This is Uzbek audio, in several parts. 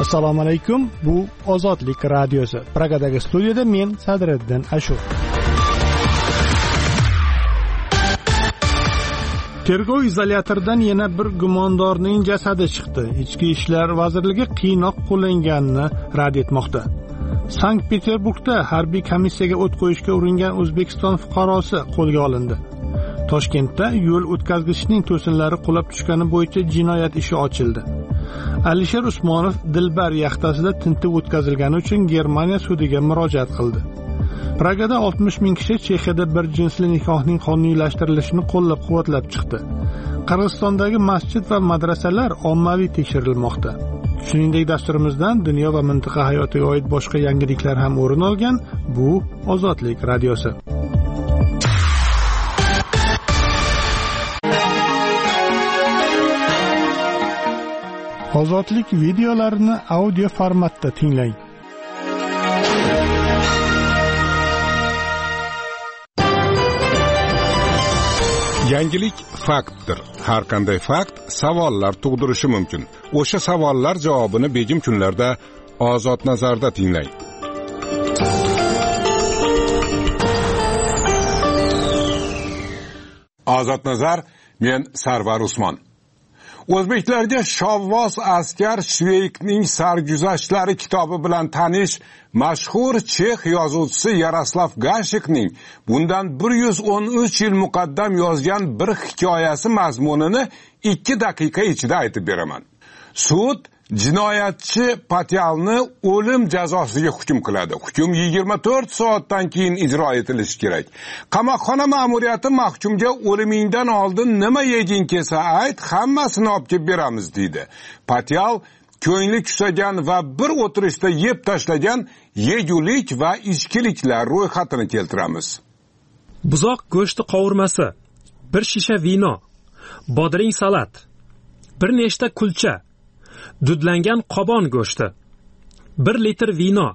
Assalomu alaykum. Bu Ozodlik radiosi. Pragadagi studiyada men Sadriddin Ashur. Tergov izolyatoridan yana bir gumondorning jasadi chiqdi. Ichki ishlar vazirligi qiynoq qo'llanganini rad etmoqda. Sankt-Peterburgda harbiy komissiyaga o't qo'yishga uringan O'zbekiston fuqarosi qo'lga olindi. Toshkentda yo'l o'tkazgichning to'sinlari qulab tushgani bo'yicha jinoyat ishi ochildi. Alisher Usmonov Dilbar yaxtasida tintuv o'tkazilgani uchun Germaniya sudiga murojaat qildi. Pragada 60 ming kishi Chexiyada bir jinsli nikohning qonuniylashtirilishini qo'llab-quvvatlab chiqdi. Qirg'izistondagi masjid va madrasalar ommaviy tekshirilmoqda. Shuningdek, dasturimizdan dunyo va mintaqa hayotiga oid boshqa yangiliklar ham o'rin olgan. Bu Ozodlik radiosi. Ozodlik videolarini audio formatda tinglang. Yangilik faktdir. Har qanday fakt savollar tug'dirishi mumkin. O'sha savollar javobini begim kunlarda Ozod nazarda tinglang. Ozod nazar, men Sarvar Usmon. O'zbeklarga Shovvos askar Shveykning sarguzashtlari kitobi bilan tanish mashhur chex yozuvchisi Yaroslav Gashikning bundan 113 yil muqaddam yozgan bir hikoyasi mazmunini 2 daqiqa ichida aytib beraman. Sud jinoyatchi Patyalni o'lim jazosiga hukm qiladi. Hukm 24 soatdan keyin ijro etilishi kerak. Qamoqxona ma'muriyati mahkumga o'limingdan oldin nima yeging kelsa ayt, hammasini olib kelib beramiz deydi. Patyal ko'ngli kusagan va bir o'tirishda yeb tashlagan yegulik va ichkiliklar ro'yxatini keltiramiz. Buzoq go'shti qovurmasi, bir shisha vino, bodring salat, bir nechta kulcha, dudlangan qobon go'shti, 1 litr vino,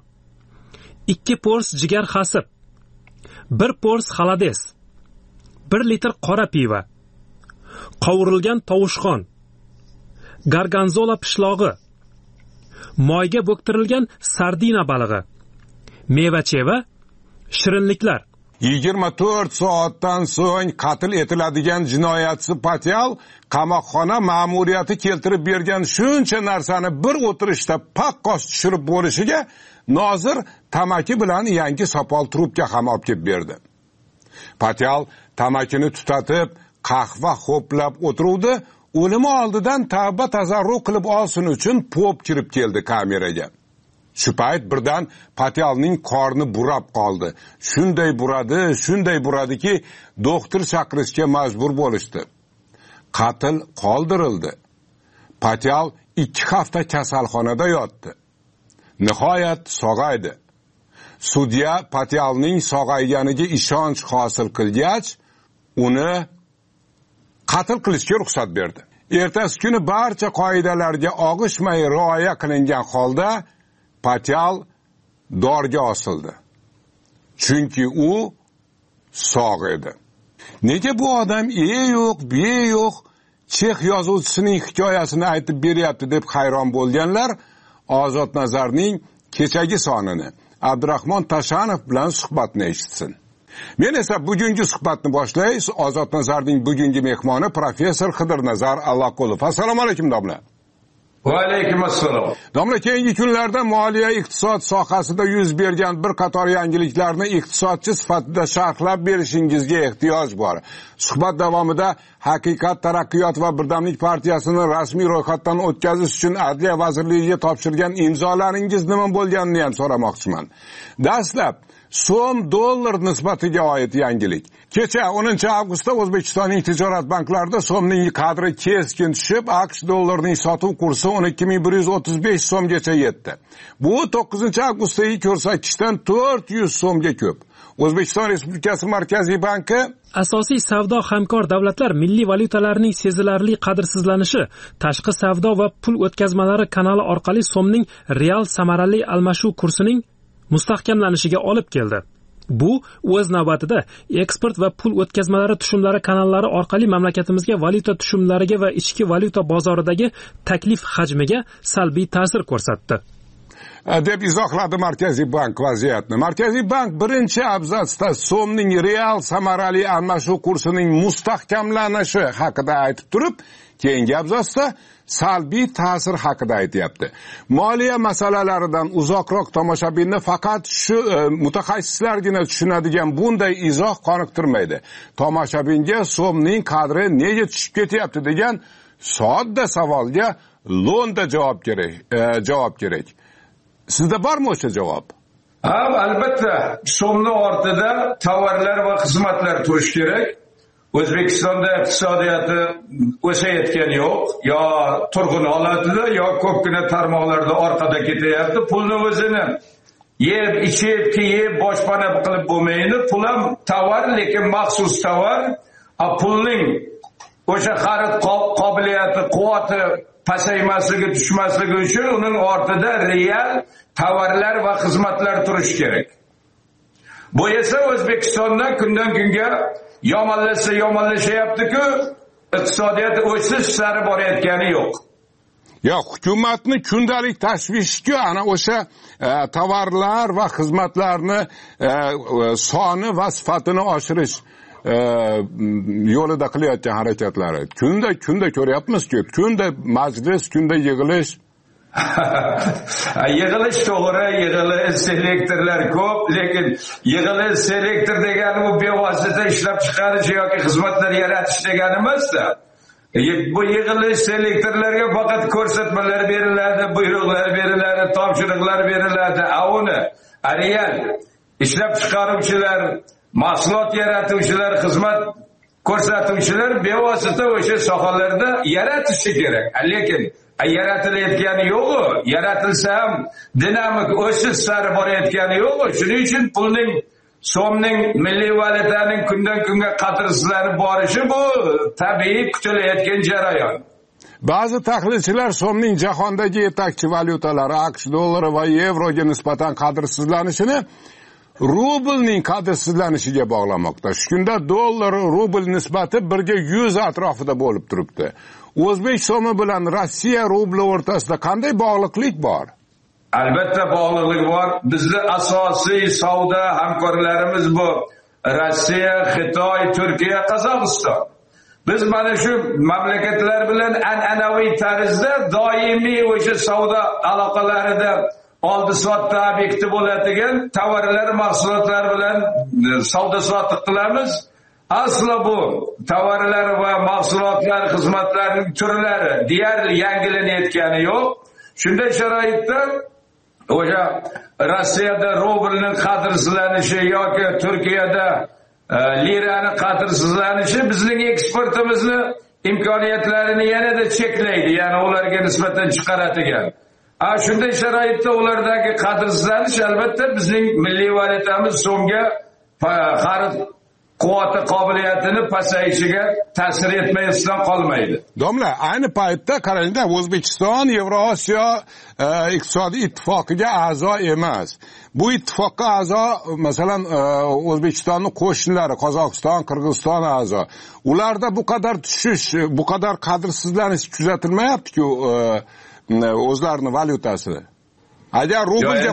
2 pors jigar xasib, 1 pors xalades, 1 litr qora piva, qovurilgan tovushqon, garganzola pishlog'i, moyga bo'ktirilgan sardina balig'i, meva-cheva, shirinliklar. 24 soatdan so'ng qatl etiladigan jinoyatchi Patyal qamoqxona ma'muriyati keltirib bergan shuncha narsani bir o'tirishda paqqos tushirib bo'lishiga nozir tamaki bilan yangi sopol trubka ham olib kelib berdi. Patyal tamakini tutatib, qahva ho'plab o'tiruvdi. O'limi oldidan tavba tazarru qilib olsin uchun pop kirib keldi kameraga. Shu payt birdan Patyalning qorni burab qoldi. Shunday buradiki, doktor chaqirishga majbur bo'lishdi. Qatl qoldirildi. Patyal 2 hafta kasalxonada yotdi. Nihoyat sog'aydi. Sudya Patyalning sog'ayganiga ishonch hosil qilgach, uni qatl qilishga ruxsat berdi. Ertasi kuni barcha qoidalarga og'ishmay rioya qilingan holda Patyal dorga osildi. Chunki u sog' edi. Nega bu odam yo'q, chex yozuvchisining hikoyasini aytib beryapti deb hayron bo'lganlar Ozod nazarning kechagi sonini Abdurahmon Tashanov bilan suhbatni eshitsin. Men esa bugungi suhbatni boshlaymiz. Ozod nazarning bugungi mehmoni professor Xidirnazar Alloqulov. Assalomu alaykum domla. Va alaykum assalom. Domla, keyingi kunlarda moliya iqtisod sohasida yuz bergan bir qator yangiliklarni iqtisodchi sifatida sharhlab berishingizga ehtiyoj bor. Suhbat davomida Haqiqat, Taraqqiyot va Birdamlik partiyasini rasmiy ro'yxatdan o'tkazish uchun Adliya vazirligiga topshirgan imzolaringiz nima bo'lganini ham so'ramoqchiman. Dastlab so'm-dollar nisbatiga oid yangilik. Kecha 10 avgustda O'zbekistonning tijorat banklarida so'mning qadri keskin tushib, AQSh dollarining sotuv kursi 12.135 so'mgacha yetdi. Bu 9 avgustdagi ko'rsatkichdan 400 so'mga ko'p. O'zbekiston Respublikasi Markaziy banki asosiy savdo hamkor davlatlar milliy valyutalarining sezilarli qadrsizlanishi tashqi savdo va pul o'tkazmalari kanali orqali so'mning real samarali almashuv kursining mustahkamlanishiga olib keldi. Bu o'z navbatida eksport va pul o'tkazmalari tushumlari kanallari orqali mamlakatimizga valyuta tushumlariga va ichki valyuta bozoridagi taklif hajmiga salbiy ta'sir ko'rsatdi deb izohladi Markaziy bank vaziyatni. Markaziy bank birinchi abzatsda so'mning real samarali almashuv kursining mustahkamlanishi haqida aytib turib, keyingi abzatsda salbiy ta'sir haqida aytyapti. Moliya masalalaridan uzoqroq tomoshabinni faqat shu mutaxassislargina tushunadigan bunday izoh qoniqtirmaydi. Tomoshabinga so'mning qadri nega tushib ketyapti degan sodda savolga lo'nda javob kerak. Sizda bormi o'sha javob? Albatta, so'mning ortida tovarlar va xizmatlar turishi kerak. O'zbekistonda iqtisodiyoti o'sayotgani yo'q, yo turg'un holatida, yo ko'pgina tarmoqlarda orqada ketyapti. Pulni o'zini yeb, ichib, kiyib, boshpana qilib bo'lmaydi. Pul ham tovar, lekin maxsus tovar. Pulning o'sha xarid qobiliyati, quvvati pasaymasligi, tushmasligi uchun uning ortida real tovarlar va xizmatlar turishi kerak. Bu esa O'zbekistonda kundan kunga yomonlashyapti-ku, iqtisodiyot o'sish sari borayotgani yo'q. Hukumatni kundalik tashvishi-ku, ana o'sha tovarlar va xizmatlarni soni va sifatini oshirish yo'lida qilayotgan harakatlari. Kunda ko'ryapmiz-ku, kunda majlis, kunda yig'ilish. Yig'ilish to'g'ri, yig'ilish selektorlar ko'p, lekin yig'ilish selektor degani bu bevosita ishlab chiqarish yoki xizmatlar yaratish degani emas-da. Bu yig'ilish selektorlarga faqat ko'rsatmalar beriladi, buyruqlar beriladi, topshiriqlar beriladi. Uni real ishlab chiqaruvchilar, mahsulot yaratuvchilar, xizmat ko'rsatuvchilar bevosita o'sha sohalarda yaratishi kerak. Lekin yaratilayotgani yo'q, yaratilsa ham dinamik o'sish sari borayotgani yo'q. Shuning uchun pulning, so'mning, milliy valyutaning kundan kunga qadrsizlanib borishi bu tabiiy kutilayotgan jarayon. Ba'zi tahlilchilar so'mning jahondagi yetakchi valyutalari AQSh dollari va yevroga nisbatan qadrsizlanishini rublning qadrsizlanishiga bog'lamoqda. Shu kunda dollar rubl nisbati 1:100 atrofida bo'lib turibdi. O'zbek so'mi bilan Rossiya rubli o'rtasida qanday bog'liqlik bor? Albatta bog'liqlik bor. Bizning asosiy savdo hamkorlarimiz bu Rossiya, Xitoy, Turkiya, Qozog'iston. Biz mana shu mamlakatlar bilan an'anaviy tarzda doimiy o'sha savdo aloqalarida oldi-sotdi obyekti bo'ladigan tovarlar, mahsulotlar bilan savdo-sotiq qilamiz. Aslo bu tovarlar va mahsulotlar, xizmatlarning turlari deyarli yangilanayotgani yo'q. Shunday sharoitda o'sha Rossiyada rublning qadrsizlanishi yoki Turkiyada liraning qadrsizlanishi bizning eksportimizni imkoniyatlarini yanada cheklaydi, ya'ni ularga nisbatan chiqaradigan. Shunday sharoitda ulardagi qadrsizlanish albatta bizning milliy valyutamiz so'mga xarid quvvati qobiliyatini pasayishiga ta'sir etmaydigan qolmaydi. Domla, ayni paytda qarangda, O'zbekiston Yevrosiyo iqtisodiy ittifoqiga a'zo emas. Bu ittifoqqa a'zo, masalan, O'zbekistonning qo'shnilari, Qozog'iston, Qirg'iziston a'zo. Ularda bu qadar tushish, bu qadar qadrsizlanish kuzatilmayapti-ku o'zlarining valyutasi. Agar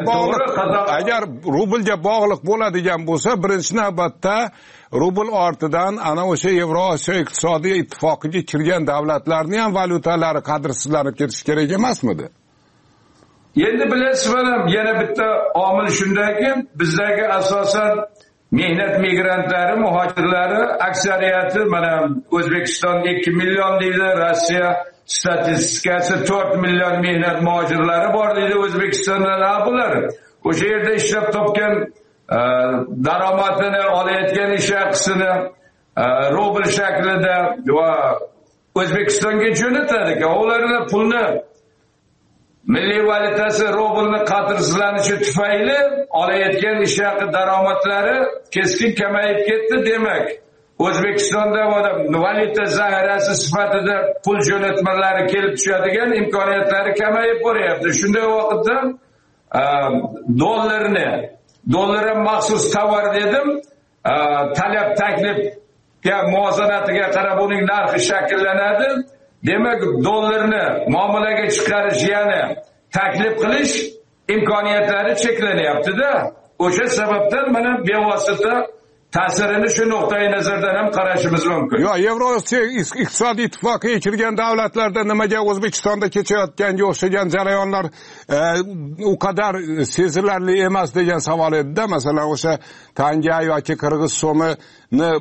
rublga bog'liq bo'ladigan bo'lsa, birinchi navbatda rubl ortidan ana o'sha Yevrosiyo iqtisodiy ittifoqiga kirgan davlatlarning ham valyutalari qadrsizlanib ketishi kerak emasmidi? Endi bilasizmi, yana bitta omil shundaki, bizdagi asosan mehnat migrantlari, muhojirlari aksariyati mana O'zbekiston 2 million deydi, Rossiya statistikasi 4 million mehnat muhojirlari bor deydi O'zbekistonda. Bular o'sha yerda ishlab topgan daromadini olayotgan ish haqisini rubl shaklida va O'zbekistonga jo'natadi. Ularning pulni milliy valyutasi rublni qadrsizlanishi tufayli olayotgan ish haqi daromadlari keskin kamayib ketdi. Demak, O'zbekistonda valyuta zaxirasi sifatida pul jo'natmalari kelib tushadigan imkoniyatlari kamayib boryapti. Shunday vaqtda dollar ham maxsus tovar dedim. Talab taklifga muvozanatiga qarab uning narxi shakllanadi. Demak, dollarni muomalaga chiqarish, ya'ni taklif qilish imkoniyatlari cheklanyapti-da. O'sha sababdan mana bevosita ta'sirini shu nuqtai nazardan ham qarashimiz mumkin. Yo, Yevrosiyo iqtisodiy ittifoqiga kirgan davlatlarda nimaga O'zbekistonda kechayotganga o'xshagan jarayonlar u qadar sezilarli emas degan savol edi-da. Masalan, o'sha tanga yoki qirg'iz so'mini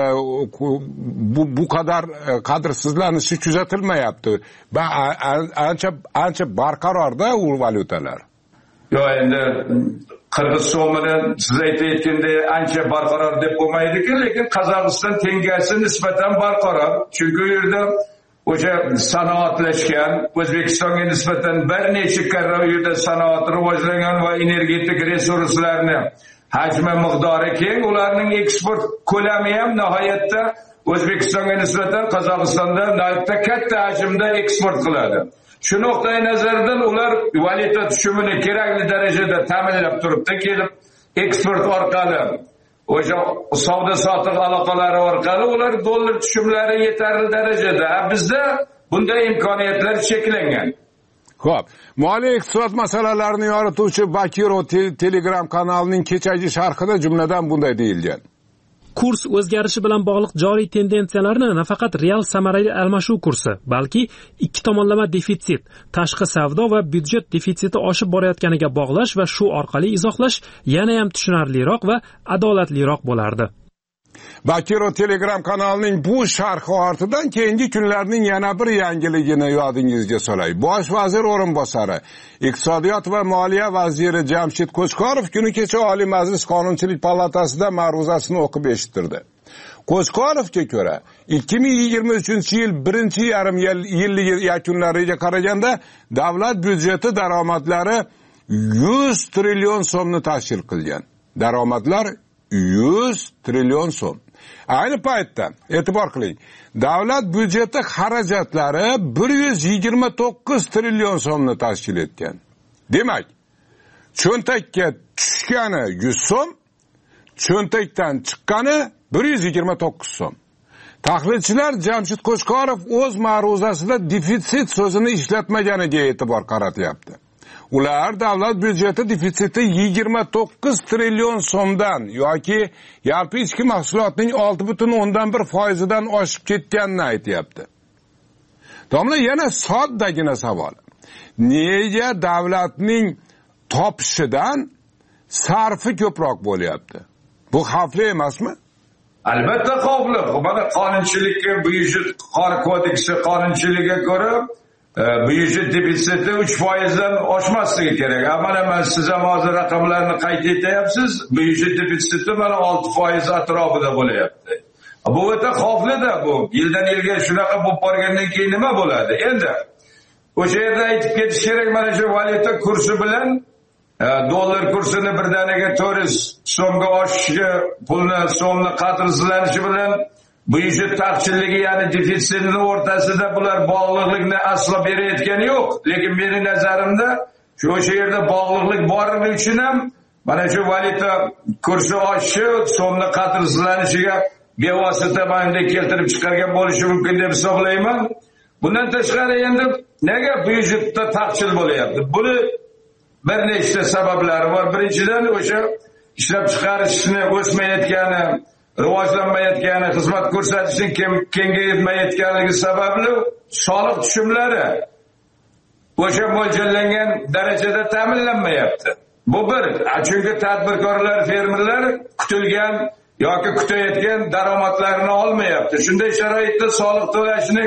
bu qadar qadrsizlanishi kuzatilmayapti. Ancha barqarorda u valyutalar. Yo, endi qirg'iz so'mini siz aytayotganda ancha barqaror deb bo'lmaydi-ku, lekin Qozog'iston tengasi nisbatan barqaror. Chunki u yerda o'sha sanoatlashgan, O'zbekistonga nisbatan bir necha karra u yerda sanoat rivojlangan va energetik resurslarni hajmi miqdori keng, ularning eksport ko'lami ham nihoyatda O'zbekistonga nisbatan Qozog'istonda nihoyatda katta hajmda eksport qiladi. Shu nuqtai nazardan ular valyuta tushumini kerakli darajada ta'minlab turibdi, kelib eksport orqali, o'sha savdo-sotiq aloqalari orqali ular dollar tushumlari yetarli darajada. Bizda bunday imkoniyatlar cheklangan. Xo'p, moliya iqtisod masalalarini yorituvchi Bakiro Telegram kanalining kechagi sharhida jumladan bunday deyilgan. Kurs o'zgarishi bilan bog'liq joriy tendensiyalarni nafaqat real samarali almashuv kursi, balki ikki tomonlama defitsit, tashqi savdo va byudjet defitsiti oshib borayotganiga bog'lash va shu orqali izohlash yana ham tushunarliroq va adolatliroq bo'lardi. Bakiro Telegram kanalining bu sharhi ortidan keyingi kunlarning yana bir yangiligini yodingizga solay. Bosh vazir o'rinbosari, iqtisodiyot va moliya vaziri Jamshid Qo'chqorov kuni kecha Oliy Majlis Qonunchilik palatasida ma'ruzasini o'qib eshittirdi. Qo'chqorovga ko'ra, 2023-yil birinchi yarim yillik yakunlariga qaraganda davlat byudjeti daromadlari 100 trillion so'mni tashkil qilgan. Daromadlar 100 trillion so'm. Ayni paytda e'tibor qiling, davlat byudjeti xarajatlari 129 trillion so'mni tashkil etgan. Demak, cho'ntakka tushgani 100 so'm, cho'ntakdan chiqqani 129 so'm. Tahlilchilar Jamshid Qo'chqorov o'z ma'ruzasida defitsit so'zini ishlatmaganiga e'tibor qaratyapti. Ular davlat byudjeti defitsiti 29 trillion so'mdan yoki yalpi ichki mahsulotning 6,1% oshib ketganini aytayapti. Domla, yana soddagina savol. Nega davlatning topishidan sarfi ko'proq bo'lyapti? Bu xavfli emasmi? Albatta xavfli. Mana qonunchilikka, byudjet kodeksi qonunchiligiga ko'ra byudjet defitsiti 3% oshmasligi kerak. Mana men siz ham hozir raqamlarni qayd etyapsiz. Byudjet defitsiti mana 6% atrofida bo'lyapti. Bu o'ta xavfli-da bu. Yildan yilga shunaqa bo'lib borgandan keyin nima bo'ladi? Endi o'sha yerda aytib ketish kerak, mana shu valyuta kursi bilan dollar kursini birdaniga 400 so'mga oshishi, pulni so'mni qadrsizlanishi bilan byudjet taqchilligi, ya'ni defitsitning o'rtasida bular bog'liqlikni aslo berayotgani yo'q. Lekin mening nazarimda o'sha yerda bog'liqlik borligi uchun ham mana shu valyuta kursi oshishi, so'mni qadrsizlanishiga bevosita bunday keltirib chiqargan bo'lishi mumkin deb hisoblayman. Bundan tashqari endi nega byudjetda taqchil bo'lyapti? Buni bir nechta sabablari bor. Birinchidan o'sha ishlab chiqarishni o'smayotgani, rivojlanmayotgani, xizmat ko'rsatishning kengaymayotganligi sababli soliq tushumlari o'sha mo'ljallangan darajada ta'minlanmayapti. Bu bir. Chunki tadbirkorlar, fermerlar kutilgan yoki kutayotgan daromadlarini olmayapti. Shunday sharoitda soliq to'lashni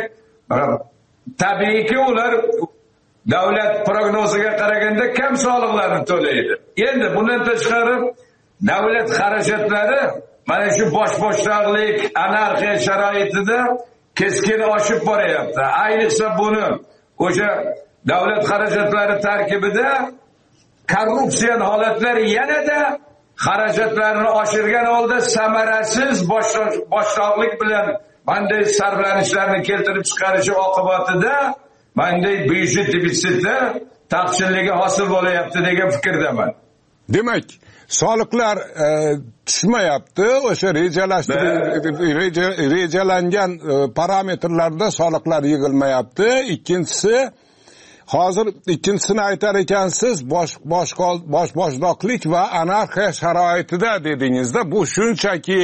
tabiiyki ular davlat prognoziga qaraganda kam soliqlarni to'laydi. Endi bundan tashqari davlat xarajatlari mana shu bosh-boshdoqlik, anarxiya sharoitida keskin oshib boryapti. Ayniqsa buni o'sha davlat xarajatlari tarkibida korrupsiya holatlari yanada xarajatlarni oshirgan holda samarasiz boshdoqlik bilan bunday sarflanishlarni keltirib chiqarishi oqibatida bunday byudjet defitsiti taqchilligi hosil bo'layapti degan fikrdaman. Demak, soliqlar tushmayapti. O'sha rejalangan parametrlarda soliqlar yig'ilmayapti. Ikkinchisini aytar ekansiz, boshboshdoqlik va anarxiya sharoitida dedingizda, bu shunchaki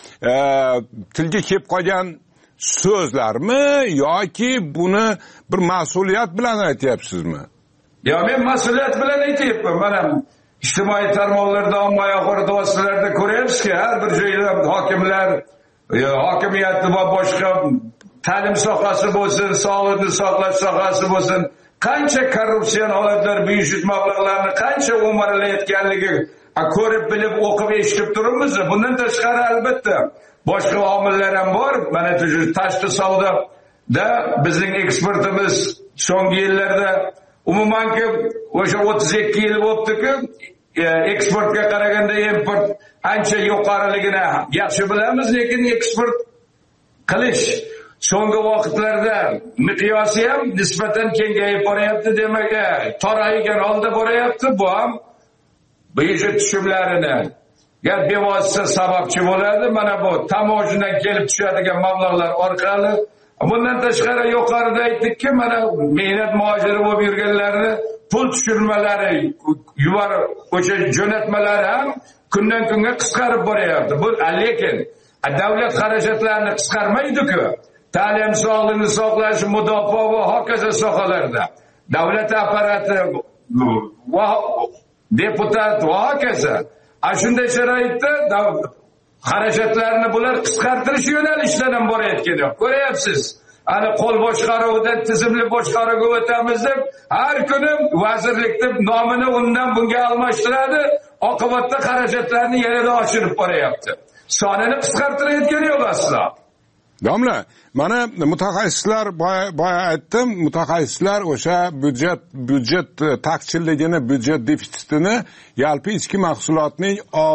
tilga kelib qolgan so'zlarmi yoki buni bir mas'uliyat bilan aytyapsizmi? Ya men mas'uliyat bilan aytyapman. Mana ijtimoiy tarmoqlarda, ommaviy axborot vositalarida ko'ryapsizki, har bir joyda hokimlar, hokimiyat va boshqa ta'lim sohasi bo'lsin, sog'liqni saqlash sohasi bo'lsin, qancha korrupsion holatlar, byudjet mablag'larini qancha o'marilayotganligi ko'rib bilib o'qib eshitib turibmiz. Bundan tashqari albatta boshqa omillar ham bor. Mana shu tashqi savdoda bizning eksportimiz so'nggi yillarda umumanki o'sha 32 yil bo'libdi-ku, eksportga qaraganda import ancha yuqoriligini yaxshi bilamiz, lekin eksport qilish so'nggi vaqtlarda miqyosi ham nisbatan kengayib boryapti, demak, toraygan holda boryapti. Bu ham byudjet tushumlarini bevosita sababchi bo'ladi. Mana bu tamojindan kelib tushadigan mablag'lar orqali. Bundan tashqari yuqorida aytdikki, mana mehnat muhojiri bo'lib yurganlarni pul tushirmalari, o'sha jo'natmalari ham kundan kunga qisqarib boryapti. Bu lekin davlat xarajatlarini qisqarmaydi-ku. Ta'lim, sog'liqni saqlash, mudofaa va hokazo sohalarda davlat apparati va deputat va hokazo shunday sharoitda xarajatlarni bular qisqartirish yo'nalishidan ham borayotgan. Ko'ryapsiz, ana qo'l boshqaruvidan tizimli boshqaruvga o'tamiz deb har kuni vazirlik deb nomini undan bunga almashtiradi. Oqibatda xarajatlarni yanada oshirib boryapti. Sonini qisqartirayotgani yo'q aslo. Domla, mana mutaxassislar, boya aytdim, mutaxassislar o'sha byudjet taqchilligini, byudjet defitsitini yalpi ichki mahsulotning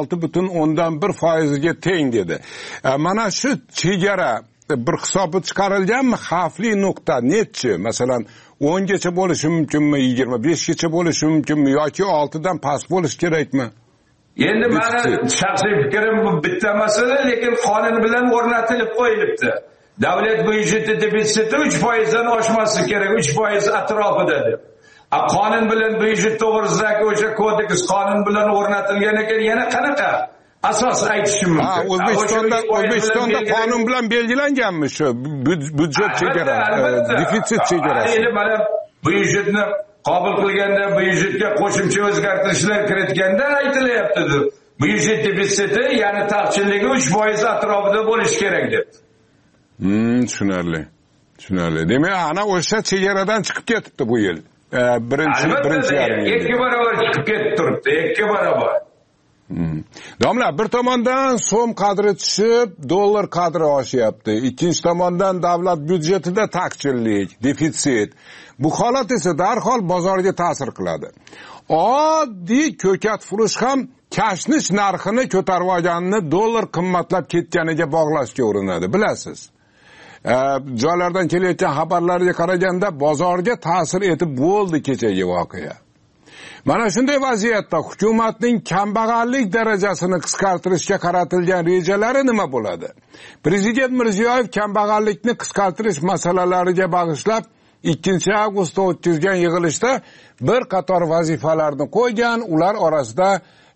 6,1% ga teng dedi. Mana shu chegara bir hisobga chiqarilganmi? Xavfli nuqta nechi? Masalan, 10 gacha bo'lishi mumkinmi, 25 gacha bo'lishi mumkinmi yoki 6 dan past bo'lishi kerakmi? Endi meni shaxsiy fikrim bu bitta masala, lekin qonun bilan o'rnatilib qo'yilibdi. Davlat byudjeti defitsiti 3% dan oshmasligi kerak, 3% atrofida deb. Qonun bilan byudjet to'g'risidagi o'sha kodeks qonun bilan o'rnatilgan ekan, yana qanaqa asos aytishim mumkin? O'zbekistonda qonun bilan belgilanganmi shu byudjet chegara, defitsit chegarasi? Endi mana byudjetni qabul qilganda, byudjetga qo'shimcha o'zgartirishlar kiritganda aytilyapti. Byudjet defitsiti, ya'ni taqchilligi 3% atrofida bo'lishi kerak deb. Tushunarli. Demak, ana o'sha chegaradan chiqib ketibdi bu yil. Birinchi yarim yil. 2 barobar chiqib ketib turibdi, 2 barobar. Domla, bir tomondan so'm qadri tushib, dollar qadri oshyapti. Ikkinchi tomondan davlat byudjetida taqchillik, defitsit. Bu holat esa darhol bozorga ta'sir qiladi. Oddiy ko'kat furush ham kashnish narxini ko'tarib olganini dollar qimmatlab ketganiga bog'lashga urinadi, bilasiz. Joylardan kelayotgan xabarlarga qaraganda bozorga ta'sir etib bo'ldi kechagi voqea. Mana shunday vaziyatda hukumatning kambag'allik darajasini qisqartirishga qaratilgan rejalari nima bo'ladi? Prezident Mirziyoyev kambag'allikni qisqartirish masalalariga bag'ishlab 2-avgustda o'tkazgan yig'ilishda bir qator vazifalarni qo'ygan. Ular orasida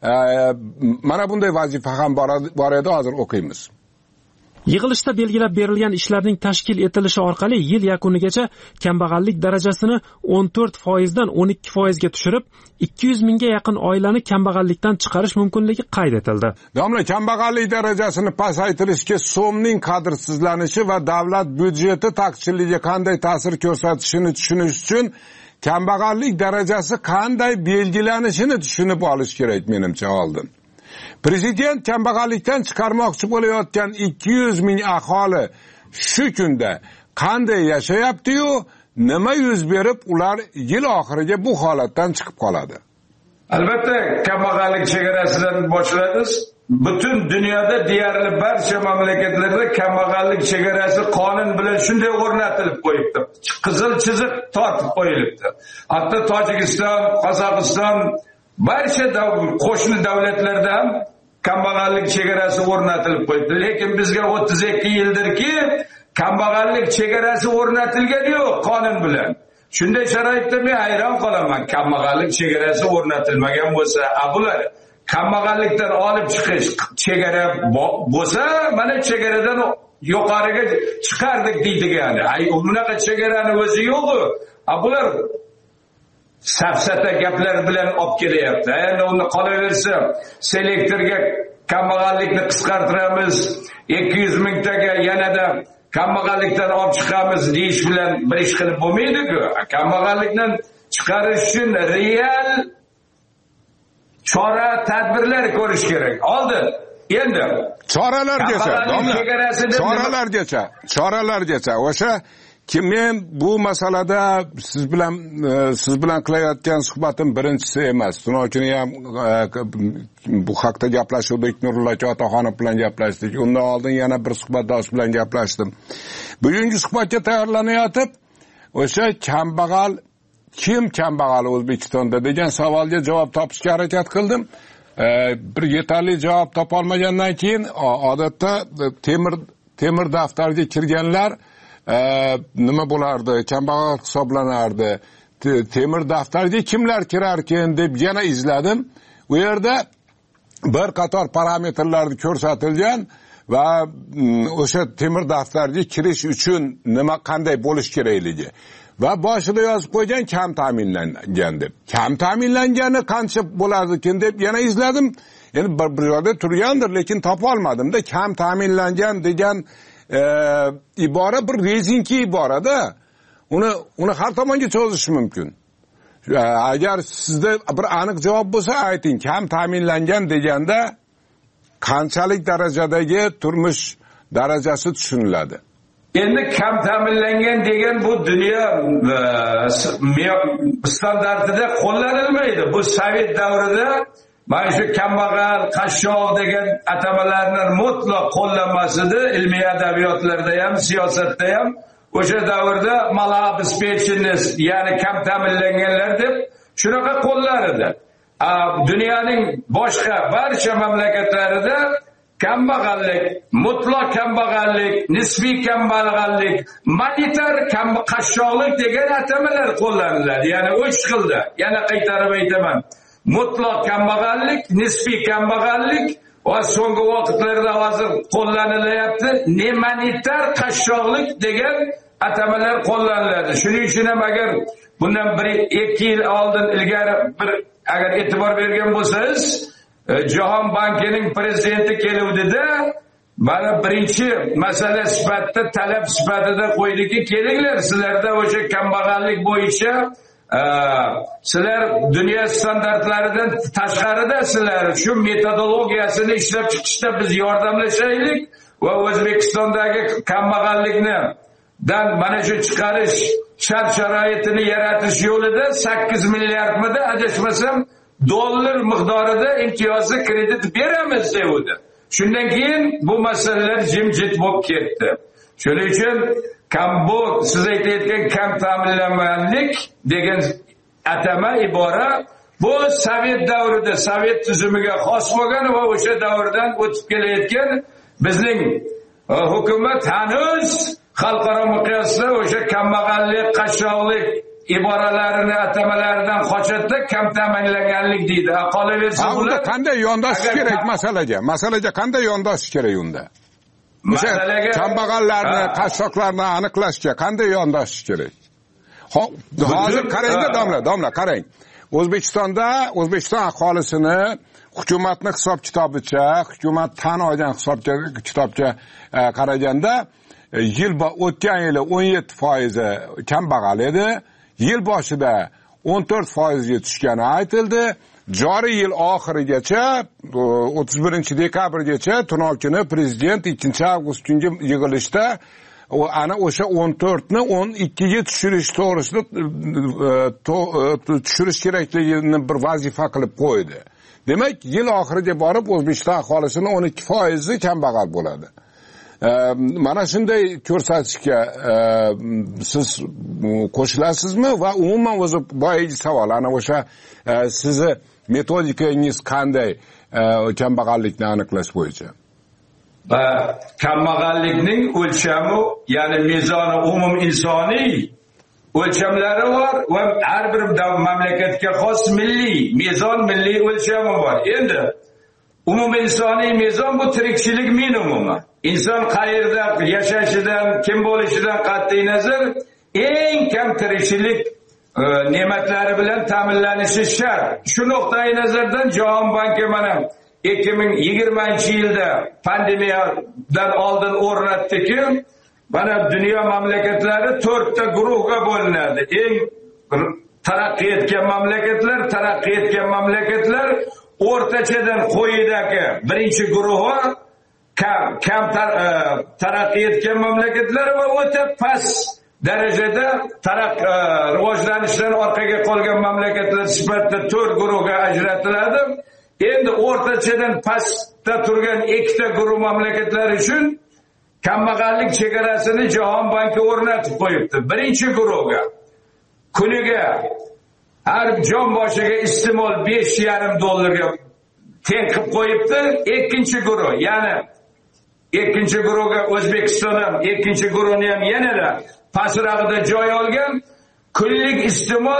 mana bunday vazifa ham bor edi, hozir o'qiymiz. Yig'ilishda belgilab berilgan ishlarning tashkil etilishi orqali yil yakunigacha kambag'allik darajasini 14% dan 12% ga tushirib, 200 mingga yaqin oilani kambag'allikdan chiqarish mumkinligi qayd etildi. Domla, kambag'allik darajasini pasaytirishga so'mning qadrsizlanishi va davlat byudjeti taqchilligiga qanday ta'sir ko'rsatishini tushunish uchun kambag'allik darajasi qanday belgilanishini tushunib olish kerak menimcha oldin. Prezident kambag'allikdan chiqarmoqchi bo'layotgan 200 ming aholi shu kunda qanday yashayapti-yu, nima yuz berib ular yil oxiriga bu holatdan chiqib qoladi? Albatta, kambag'allik chegarasidan boshlaymiz. Butun dunyoda deyarli barcha mamlakatlarda kambag'allik chegarasi qonun bilan shunday o'rnatilib qo'yibdi. Qizil chiziq tortib qo'yilibdi. Hatto Tojikiston, Qozog'iston, barcha qo'shni davlatlarda ham kambag'allik chegarasi o'rnatilib qo'yibdi. Lekin bizga 32 yildirki kambag'allik chegarasi o'rnatilgani yo'q qonun bilan. Shunday sharoitda men hayron qolaman. Kambag'allik chegarasi o'rnatilmagan bo'lsa, bular kambag'allikdan olib chiqish chegara bo'lsa, mana chegaradan yuqoriga chiqardik deydigani. Bunaqa chegarani o'zi yo'q-ku. Bular safsata gaplar bilan olib kelyapti. Endi uni qolaversa, selektorga kambag'allikni qisqartiramiz, 200 mingtaga yanada kambag'allikdan olib chiqamiz deyish bilan bir ish qilib bo'lmaydi-ku. Kambag'allikdan chiqarish uchun real chora tadbirlar ko'rish kerak. Oldin endi choralargacha o'sha men bu masalada siz bilan qilayotgan suhbatim birinchisi emas. Tunokini ham bu haqda gaplashuvdik, Nurullo Otaxonov bilan gaplashdik. Undan oldin yana bir suhbatdosh bilan gaplashdim. Bugungi suhbatga tayyorlanayotib, o'sha kim kambag'al O'zbekistonda degan savolga javob topishga harakat qildim. Bir yetarli javob topolmagandan keyin odatda temir daftarga kirganlar nima bo'lardi, kambag'al hisoblanardi. Temir daftarga kimlar kirarkan deb yana izladim. U yerda bir qator parametrlar ko'rsatilgan va o'sha temir daftarga kirish uchun qanday bo'lish kerakligi va boshida yozib qo'ygan kam ta'minlangan deb. Kam ta'minlangani qancha bo'lardikin deb yana izladim. Endi bir joyda turgandir, lekin topa olmadim-da. Kam ta'minlangan degan ibora bir rezinki iborada. Uni har tomonga cho'zish mumkin. Agar sizda bir aniq javob bo'lsa ayting. Kam ta'minlangan deganda qanchalik darajadagi turmush darajasi tushuniladi? Endi kam ta'minlangan degan bu dunyo standartida qo'llanilmaydi. Bu Sovet davrida mana shu kambag'al, qashshoq degan atamalarni mutlaq qo'llanmasida ilmiy adabiyotlarda ham, siyosatda ham o'sha davrda malabespechenность, ya'ni kam ta'minlanganlar deb shunaqa qo'llar edi. Dunyoning boshqa barcha mamlakatlarida kambag'allik, mutlaq kambag'allik, nisbiy kambag'allik, monetar qashshoqlik degan atamalar qo'llaniladi. Ya'ni 3 xilda. Yana qaytarib aytaman. Mutlaq kambag'allik, nisbiy kambag'allik va so'nggi vaqtlarda hozir qo'llanilayapti monetar qashshoqlik degan atamalar qo'llaniladi. Shuning uchun ham agar bundan 1-2 yil oldin ilgari agar e'tibor bergan bo'lsangiz, Jahon bankining prezidenti keluvdida mana birinchi masala sifatida, talab sifatida qo'ydiki, kelinglar, sizlarda o'sha kambag'allik bo'yicha sizlar dunyo standartlaridan tashqaridasizlar. Shu metodologiyasini ishlab chiqishda biz yordamlashaylik va O'zbekistondagi kambag'allikni mana shu chiqarish shart-sharoitini yaratish yo'lida 8 milliardmida adashmasam dollar miqdorida imtiyozli kredit beramiz dedi. Shundan keyin bu masalalar jimjit bo'lib ketdi. Shuning uchun siz aytayotgan kam ta'minlanganlik degan atama ibora bu Sovet davrida, Sovet tuzumiga xos bo'lgan va o'sha davrdan o'tib kelayotgan bizning hukumat hanuz xalqaro miqyosda o'sha kambag'allik, qashshoqlik iboralarini, atamalaridan qochadi, kam ta'minlanganlik deydi. Qolaversa bular qanday yondashish kerak masalaga qanday yondashish kerak unda? Masalaga kambag'allarni, qashshoqlarni aniqlashga qanday yondashish kerak? Hozir qarangda domla qarang. O'zbekiston aholisini hukumatning hisob-kitobicha, hukumat tan olgan hisob-kitobga qaraganda o'tgan yili 17% kambag'al edi. Yil boshida 14% tushgani aytildi. Joriy yil oxirigacha 31 dekabrgacha Tunokini prezident 2 avgust kungi yig'ilishda ana o'sha 14 ni 12 ga tushirish to'g'risida tushirish kerakligini bir vazifa qilib qo'ydi. Demak, yil oxiriga borib O'zbekiston aholisining 12% kambag'al bo'ladi. Mana shunday ko'rsatishga siz qo'shilasizmi va umuman o'zi boyagi savol, ana o'sha sizni metodikangiz qanday kambag'allikni aniqlash bo'yicha? Kambag'allikning o'lchami, ya'ni mezoni umum insoniy o'lchamlari bor va har bir mamlakatga xos milliy o'lchami bor. Endi umum insoniy mezon bu tirikchilik minimumi. Inson qayerda yashashidan, kim bo'lishidan qat'iy nazar eng kam tirikchilik ne'matlari bilan ta'minlanishi shart. Shu nuqtai nazardan Jahon banki mana 2020-yilda pandemiyadan oldin o'rnatdiki, mana dunyo mamlakatlari 4 ta guruhga bo'linadi. Eng taraqqiy etgan mamlakatlar o'rtachadan quyidagi birinchi guruhi kam taraqqiy etgan mamlakatlar va o'ta past darajada rivojlanishdan orqaga qolgan mamlakatlar sifatida 4 guruhga ajratiladi. Endi o'rtachadan pastda turgan 2 ta guruh mamlakatlar uchun kambag'allik chegarasini Jahon banki o'rnatib qo'yibdi. Birinchi guruhga kuniga har jon boshiga iste'mol $5,5 teng qilib qo'yibdi. Ikkinchi guruh, ya'ni ikkinchi guruhga O'zbekiston ham ikkinchi guruhni ham yanada pastrog'ida joy olgan. Kunlik iste'mol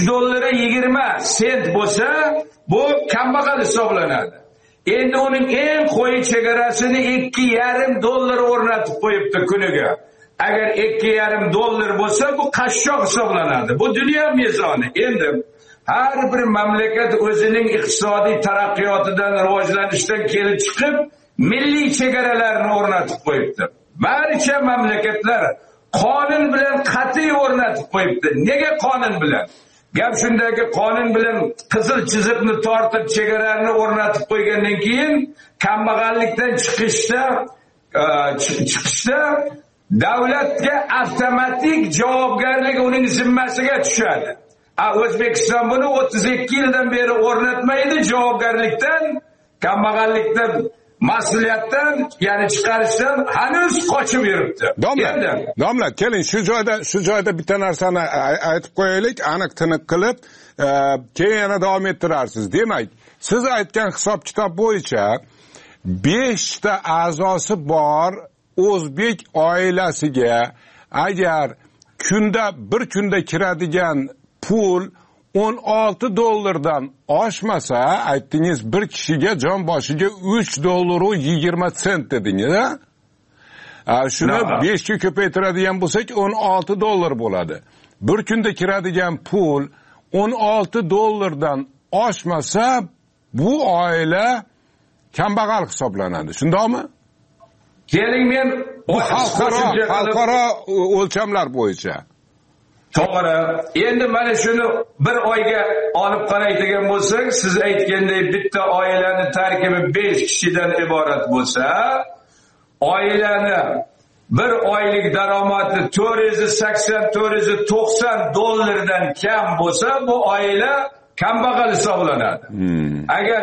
$3.20 bo'lsa, bu kambag'al hisoblanadi. Endi uning eng qo'yi chegarasini $2.5 o'rnatib qo'yibdi kuniga. Agar $2.5 bo'lsa, bu qashshoq hisoblanadi. Bu dunyo mezoni. Endi har bir mamlakat o'zining iqtisodiy taraqqiyotidan, rivojlanishdan kelib chiqib, milliy chegaralarni o'rnatib qo'yibdi. Barcha mamlakatlar qonun bilan qat'iy o'rnatib qo'yibdi. Nega qonun bilan? Gap shundaki, qonun bilan qizil chiziqni tortib chegarani o'rnatib qo'ygandan keyin kambag'allikdan chiqishda davlatga avtomatik javobgarlik uning zimmasiga tushadi. O'zbekiston buni 32 yildan beri o'rnatmaydi, javobgarlikdan, kambag'allikdan, mas'uliyatdan, ya'ni chiqarishdan hanuz qochib yuribdi. Domla, keling shu joyda bitta narsani aytib qo'yaylik, aniq tiniq qilib, keyin yana davom ettirarsiz. Demak, siz aytgan hisob-kitob bo'yicha 5 ta a'zosi bor o'zbek oilasiga agar bir kunda kiradigan pul $16 oshmasa, aytdingiz bir kishiga jon boshiga $3.20 dedingiz. Shuni 5 ga ko'paytiradigan bo'lsak $16 bo'ladi. Bir kunda kiradigan pul $16 oshmasa, bu oila kambag'al hisoblanadi. Shundaymi? Keling, men xalqaro o'lchamlar bo'yicha. To'g'ri. Endi mana shuni bir oyga olib qaraydigan bo'lsak, siz aytgandek bitta oilani tarkibi 5 kishidan iborat bo'lsa, oilani bir oylik daromadi $480-490 dan kam bo'lsa, bu oila kambag'al hisoblanadi. Agar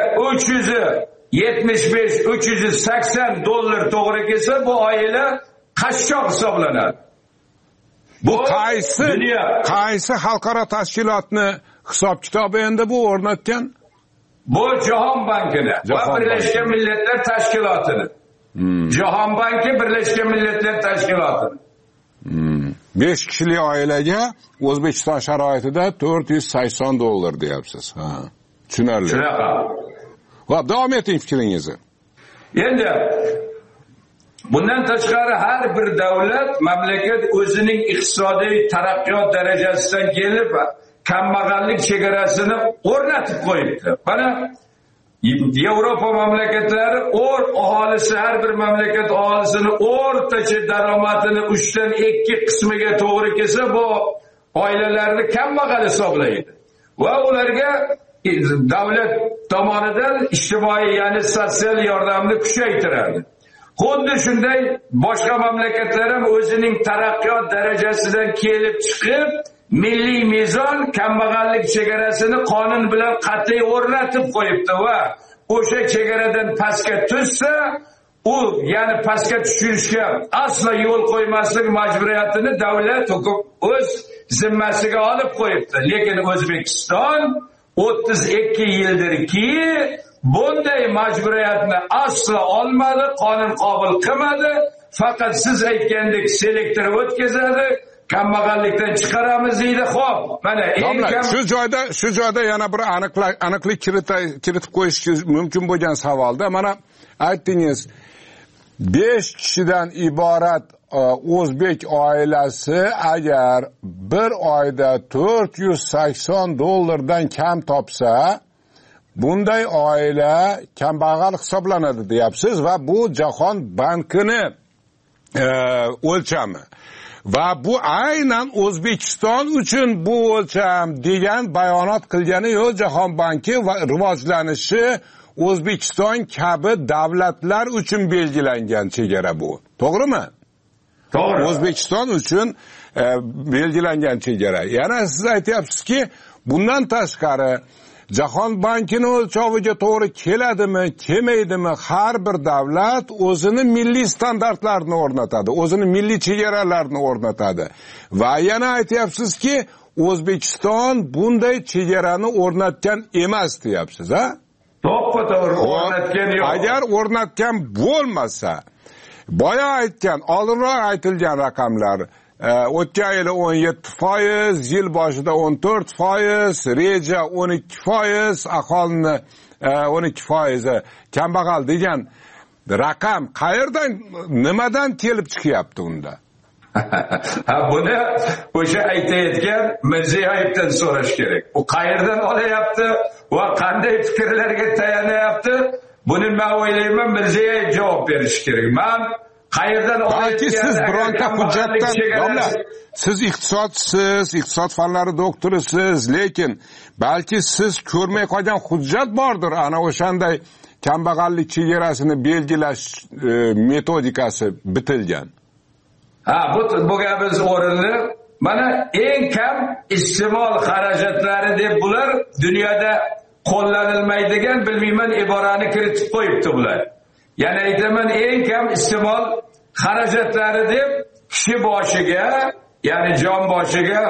$375-380 to'g'ri kelsa, bu oila qashshoq hisoblanadi. Bu qaysi xalqaro tashkilotni hisob-kitobi endi bu o'rnatgan? Bu Jahon bankini va Birlashgan Millatlar Tashkilotini. Jahon banki Birlashgan Millatlar Tashkilotini. 5 kishilik oilaga O'zbekiston sharoitida $480 deyapsiz. Tushunarli. Shunaqa. Va davom eting fikringizni. Endi bundan tashqari har bir davlat, mamlakat o'zining iqtisodiy taraqqiyot darajasidan kelib kambag'allik chegarasini o'rnatib qo'yibdi. Mana Yevropa mamlakatlari aholisi, har bir mamlakat aholisini o'rtacha daromadini 3 dan 2 qismiga to'g'ri kelsa, bu oilalarni kambag'al hisoblaydi. Va ularga davlat tomonidan ijtimoiy, ya'ni sotsial yordamni kuchaytiradi. Xuddi shunday boshqa mamlakatlar ham o'zining taraqqiyot darajasidan kelib chiqib, milliy mezon kambag'allik chegarasini qonun bilan qat'iy o'rnatib qo'yibdi va o'sha chegaradan pastga tushsa, u ya'ni pastga tushishga aslo yo'l qo'ymaslik majburiyatini davlat o'z zimmasiga olib qo'yibdi. Lekin O'zbekiston 32 yildirki bunday majburiyatni aslo olmadi, qonun qabul qilmadi. Faqat siz aytgandek selektor o'tkazadi, kambag'allikdan chiqaramiz deydi. Xo'p, mana shu joyda yana bir aniqlik kiritib qo'yish mumkin bo'lgan savolda mana aytdingiz, 5 kishidan iborat o'zbek oilasi agar bir oyda $480 kam topsa, bunday oila kambag'al hisoblanadi deyapsiz va bu Jahon bankini o'lchami. Va bu aynan O'zbekiston uchun bu o'lcham degan bayonot qilgani yo'q Jahon banki va rivojlanishi O'zbekiston kabi davlatlar uchun belgilangan chegara bu. To'g'rimi? To'g'ri. O'zbekiston uchun belgilangan chegara. Yana siz aytyapsizki, bundan tashqari Jahon bankini o'lchoviga to'g'ri keladimi, kelmaydimi, har bir davlat o'zini milliy standartlarini o'rnatadi, o'zini milliy chegaralarini o'rnatadi. Va yana aytyapsizki, O'zbekiston bunday chegarani o'rnatgan emas deyapsiz, ha? To'g'ri, o'rnatgan yo'q. Agar o'rnatgan bo'lmasa, boya aytgan, oldinroq aytilgan raqamlar o'tgan yili 17%, yil boshida 14%, reja 12%, aholini 12% kambag'al degan raqam qayerdan, nimadan kelib chiqyapti unda? Buni o'sha aytayotgan Mirziyoyevdan so'rash kerak. U qayerdan olyapti va qanday fikrlarga tayanyapti? Buni men o'ylayman Mirziyoyev javob berishi kerak. Men qayerdan balki siz bironta hujjatdan, siz iqtisodchisiz, iqtisod fanlari doktorisiz, lekin balki siz ko'rmay qolgan hujjat bordir, ana o'shanday kambag'allik chegarasini belgilash metodikasi bitilgan. Bu gapingiz o'rinli. Mana eng kam iste'mol xarajatlari deb bular dunyoda qo'llanilmaydigan bilmayman iborani kiritib qo'yibdi bular. Yana aytaman, eng kam iste'mol xarajatlari deb kishi boshiga, ya'ni jon boshiga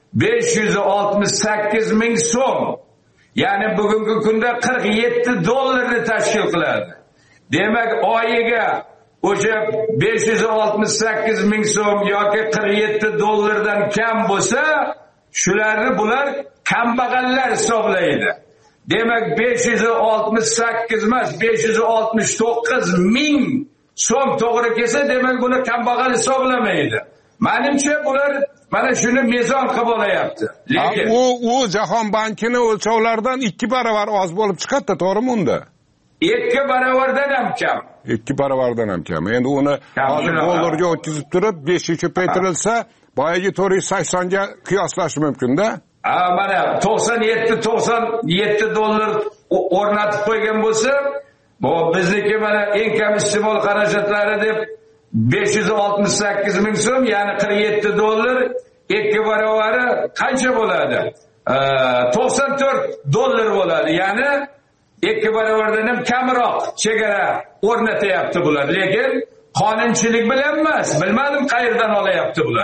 568 ming so'm, ya'ni bugungi kunda $47 ni tashkil qiladi. Demak, oyiga o'sha 568 ming so'm yoki $47 dan kam bo'lsa, shularni bular kambag'allar hisoblaydi. Demak 568 emas, 569 ming so'm to'g'ri kelsa, demak buni kambag'al hisoblamaydi. Menimcha bular mana shuni mezon qilib olyapti. Lekin u Jahon bankini o'lchovlaridan 2 barobar oz bo'lib chiqadi, to'g'rimi unda? 2 barobardan ham kam. 2 barobardan ham kam. Endi uni hozir dollarga o'tkazib turib 5 ga ko'paytirilsa, boyagi 480 ga qiyoslash mumkin-da. Mana $97 o'rnatib qo'ygan bo'lsa, bu bizniki mana eng kam iste'mol xarajatlari deb 568 ming so'm, ya'ni $47, 2 barovari qancha bo'ladi? $94 bo'ladi. Ya'ni 2 barobardan ham kamroq chegara o'rnatyapti bular. Lekin qonunchilik bilan emas, bilmadim qayerdan olyapti bular.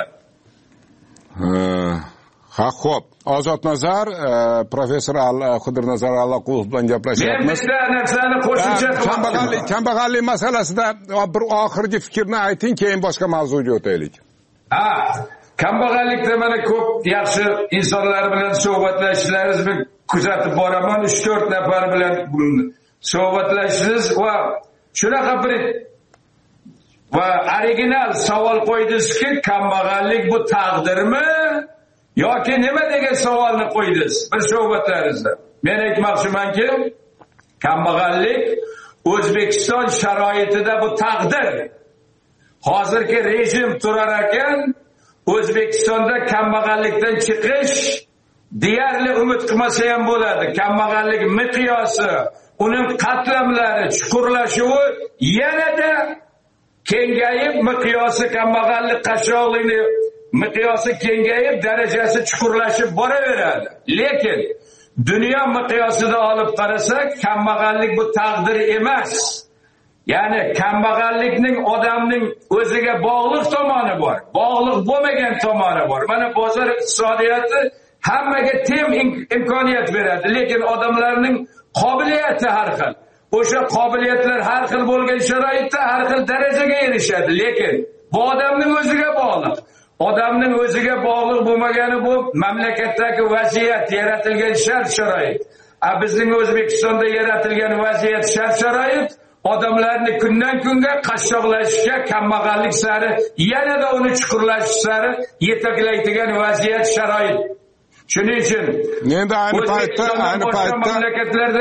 Ha, xo'p. Ozodnazar, professor Qidirnazar Allaqulov bilan gaplashyapmiz. Men bitta narsani qo'shimcha qilmoqchiman. Kambag'allik masalasida bir oxirgi fikrni ayting, keyin boshqa mavzuga o'taylik. Kambag'allikda mana ko'p yaxshi insonlar bilan suhbatlashishlaringizni kuzatib boraman. 3-4 nafar bilan suhbatlashsiz va shunaqa bir va original savol qo'ydingizki, kambag'allik bu taqdirmi yoki nima degan savolni qo'ydingiz bir suhbatlaringizda. Men aytmoqchimanki, kambag'allik O'zbekiston sharoitida bu taqdir. Hozirgi rejim turar ekan, O'zbekistonda kambag'allikdan chiqish deyarli umid qilmasa ham bo'ladi. Kambag'allik miqyosi, uning qatlamlari, chuqurlashuvi yanada kengayib, miqyosi kambag'allik qashshoqligi miqyosi kengayib, darajasi chuqurlashib boraveradi. Lekin dunyo miqyosida olib qarasak, kambag'allik bu taqdir emas. Ya'ni kambag'allikning odamning o'ziga bog'liq tomoni bor, bog'liq bo'lmagan tomoni bor. Mana bozor iqtisodiyoti hammaga teng imkoniyat beradi, lekin odamlarning qobiliyati har xil. O'sha qobiliyatlar har xil bo'lgan sharoitda har xil darajaga erishadi, lekin bu odamning o'ziga bog'liq. Odamning o'ziga bog'liq bo'lmagani bu mamlakatdagi vaziyat, yaratilgan shart-sharoit. Bizning O'zbekistonda yaratilgan vaziyat, shart-sharoit odamlarni kundan kunga qashshoqlashishga, kambag'allik sari, yanada uni chuqurlashish sari yetaklaydigan vaziyat, sharoit. Shuning uchun endi ayni paytda mamlakatlarda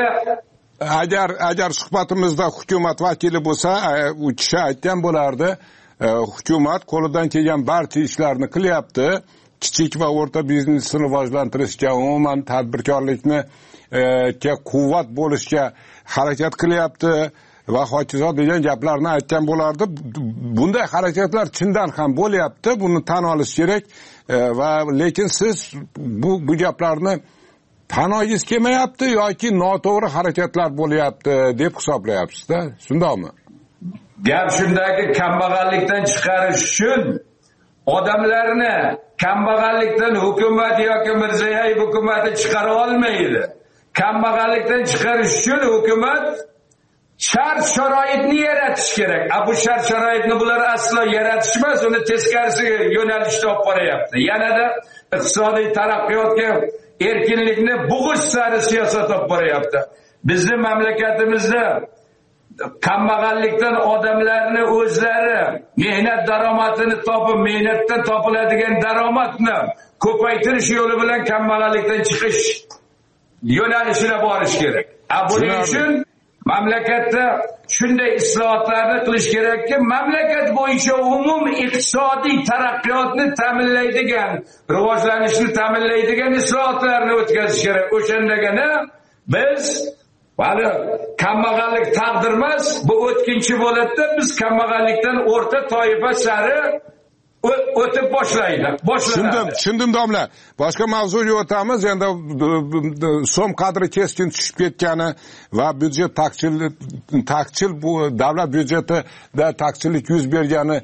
agar suhbatimizda hukumat vakili bo'lsa, u kishi aytgan bo'lardi, hukumat qo'lidan kelgan barcha ishlarni qilyapti, kichik va o'rta biznesni rivojlantirishga, umuman tadbirkorlikni quvvat bo'lishga harakat qilyapti va hokazo degan gaplarni aytgan bo'lardi. Bunday harakatlar chindan ham bo'lyapti, buni tan olish kerak va lekin siz bu gaplarni tan olgingiz kelmayapti yoki noto'g'ri harakatlar bo'lyapti deb hisoblayapsiz-da, shundaymi? Gap shundaki, kambag'allikdan chiqarish uchun odamlarni kambag'allikdan hukumat yoki Mirziyoyev hukumati chiqara olmaydi. Kambag'allikdan chiqarish uchun hukumat shart-sharoitni yaratish kerak. Bu shart-sharoitni bular aslo yaratishmas, uni teskarisiga yo'nalishda olib boryapti. Yanada iqtisodiy taraqqiyotga, erkinlikni bug'ish sari siyosat olib boryapti. Bizning mamlakatimizda kambag'allikdan odamlarni o'zlari mehnat daromadini topib, mehnatdan topiladigan daromadni ko'paytirish yo'li bilan kambag'allikdan chiqish yo'nalishida borish kerak. Buning uchun mamlakatda shunday islohotlarni qilish kerakki, mamlakat bo'yicha umum iqtisodiy taraqqiyotni ta'minlaydigan, rivojlanishni ta'minlaydigan islohotlarni o'tkazish kerak. O'shandagina biz vali kambag'allik taqdir emas, bu o'tkinchi bo'ladi. Biz kambag'allikdan o'rta toifa sari o'tib boshlaydi. Tushundim domla. Boshqa mavzuga o'tamiz. Endi so'm qadri keskin tushib ketgani va byudjet taqchil bu davlat byudjetida taqchillik yuz bergani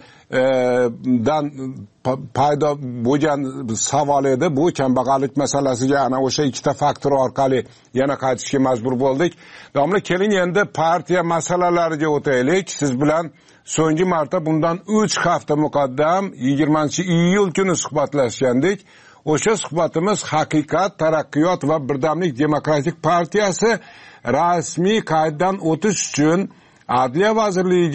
dan paydo bo'lgan savol edi. Bu kambag'allik masalasiga ana o'sha ikkita faktor orqali yana qaytishga majbur bo'ldik. Domla, keling endi partiya masalalariga o'taylik. Siz bilan so'nggi marta bundan 3 hafta muqaddam 20-iyul kuni suhbatlashgandik. O'sha suhbatimiz Haqiqat, Taraqqiyot va Birdamlik demokratik partiyasi rasmiy qayddan o'tish uchun Adliya vazirligiga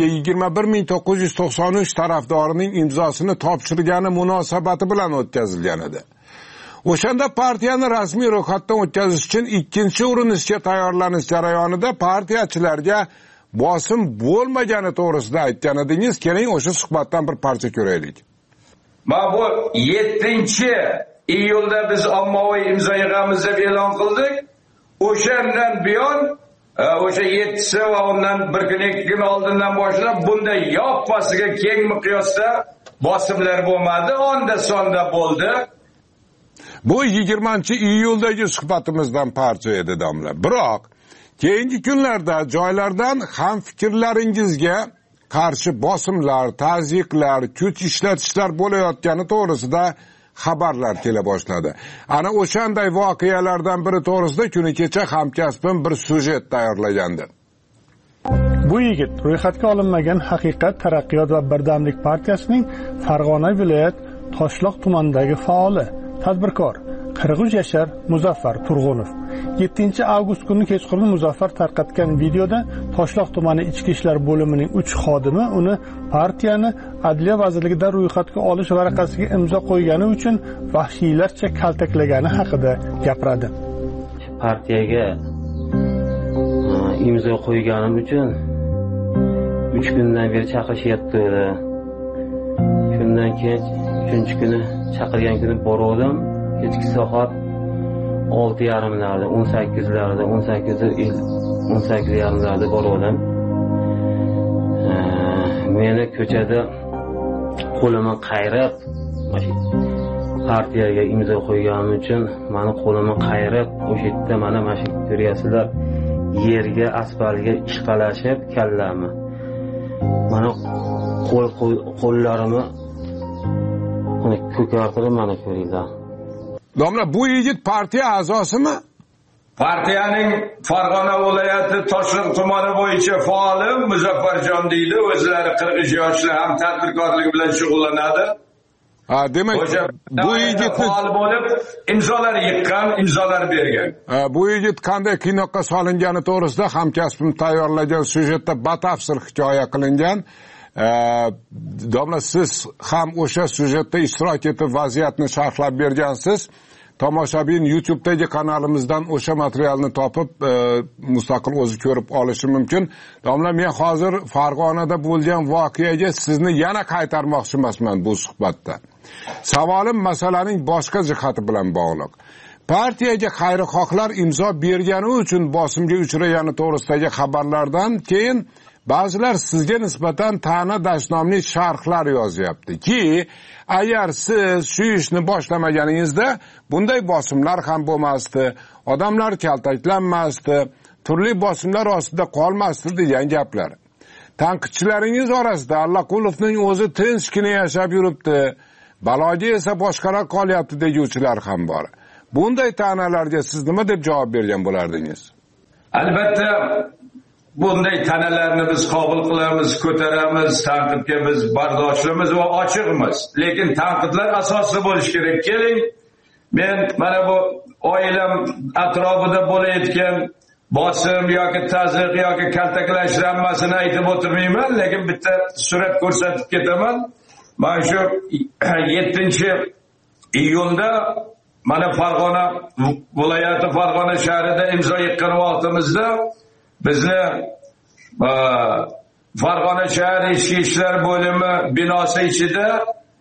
21993 tarafdorining imzosini topshirgani munosabati bilan o'tkazilgan edi. O'shanda partiyani rasmiy ro'yxatdan o'tkazish uchun ikkinchi urinishga tayyorlanish jarayonida partiyachilarga bosim bo'lmagani to'g'risida aytgan edingiz. Keling o'sha suhbatdan bir parcha ko'raylik. Bu 7-iyulda biz ommaviy imzo yig'amizni e'lon qildik. O'shandan buyon o'sha 7si va undan bir kun 2 kun oldindan boshlab bunday yoppasiga keng miqyosda bosimlar bo'lmadi, onda sonda bo'ldi. Bu 20-iyuldagi suhbatimizdan parcha edi domla. Biroq keyingi kunlarda joylardan ham fikrlaringizga qarshi bosimlar, ta'ziqlar, kuch ishlatishlar bo'layotgani to'g'risida xabarlar kela boshladi. Ana o'shanday voqealardan biri to'g'risida kuni kecha hamkasbim bir syujet tayyorlagandi. Bu yigit ro'yxatga olinmagan Haqiqat, Taraqqiyot va Birdamlik partiyasining Farg'ona viloyat Toshloq tumanidagi faoli, tadbirkor Qirg'iz Yashar Muzaffar Turg'unov. 7-avgust kuni kechqurun Muzaffar tarqatgan videoda Toshloq tumani ichki ishlar bo'limining 3 xodimi uni partiyani Adliya vazirligida ro'yxatga olish varaqasiga imzo qo'ygani uchun vahshiylarcha kaltaklagani haqida gapiradi. Partiyaga imzo qo'yganim uchun 3 kundan beri chaqirishyapti. Shundan keyin 3-kuni chaqirgan kuni bordim. Kechki soat 6:30larda, 18'larda, 18:30larda bordim. Meni ko'chada qo'limni qayrab, partiyaga imzo qo'yganim uchun meni qo'limni qayrab, o'sha yerda mana ko'ryapsizlar, yerga, asfaltga ishqalashib kallamni. Mana qo'llarimni ko'kartirib mana ko'ringlar. Domla, bu yigit partiya a'zosimi? Partiyaning Farg'ona viloyati Toshkent tumani bo'yicha faoli Muzaffarjon deydi. O'zlari 40 yoshli, ham tadbirkorlik bilan shug'ullanadi. Demak, bu yigit faol bo'lib, imzolar yiqqan, imzolar bergan. Bu yigit qanday qiynoqqa solingani to'g'risida hamkasbim tayyorlagan syujetda batafsil hikoya qilingan. Domla, siz ham o'sha syujetda ishtirok etib vaziyatni sharhlab bergansiz. Tomoshabin YouTube'dagi kanalimizdan o'sha materialni topib mustaqil o'zi ko'rib olishi mumkin. Domla, men hozir Farg'onada bo'lgan voqeaga sizni yana qaytarmoqchi emasman bu suhbatda. Savolim masalaning boshqa jihati bilan bog'liq. Partiyaga xayrixohlar imzo bergani uchun bosimga uchragani to'g'risidagi xabarlardan keyin ba'zilar sizga nisbatan ta'na dashnomli sharhlar yozyapti ki, agar siz shu ishni boshlamaganingizda bunday bosimlar ham bo'lmasdi, odamlar kaltaklanmasdi, turli bosimlar ostida qolmasdi degan gaplar. Tanqidchilaringiz orasida Allaqulovning o'zi tinchgina yashab yuribdi, baloga esa boshqalar qolyapti deguvchilar ham bor. Bunday ta'nalarga siz nima deb javob bergan bo'lardingiz? Albatta, bunday ta'nalarni biz qabul qilamiz, ko'taramiz, tanqidga biz bardoshliimiz va ochiqmiz. Lekin tanqidlar asosli bo'lishi kerak. Keling, men mana bu oilam atrofida bo'layotgan bosim yoki tazyiq yoki kaltaklashlar hammasini aytib o'tirmayman, lekin bitta surat ko'rsatib ketaman. Mana shu 7-iyunda mana Farg'ona viloyati Farg'ona shahrida imzo yiqqan vaqtimizda bizni Farg'ona shahar ichki ishlar bo'limi binosi ichida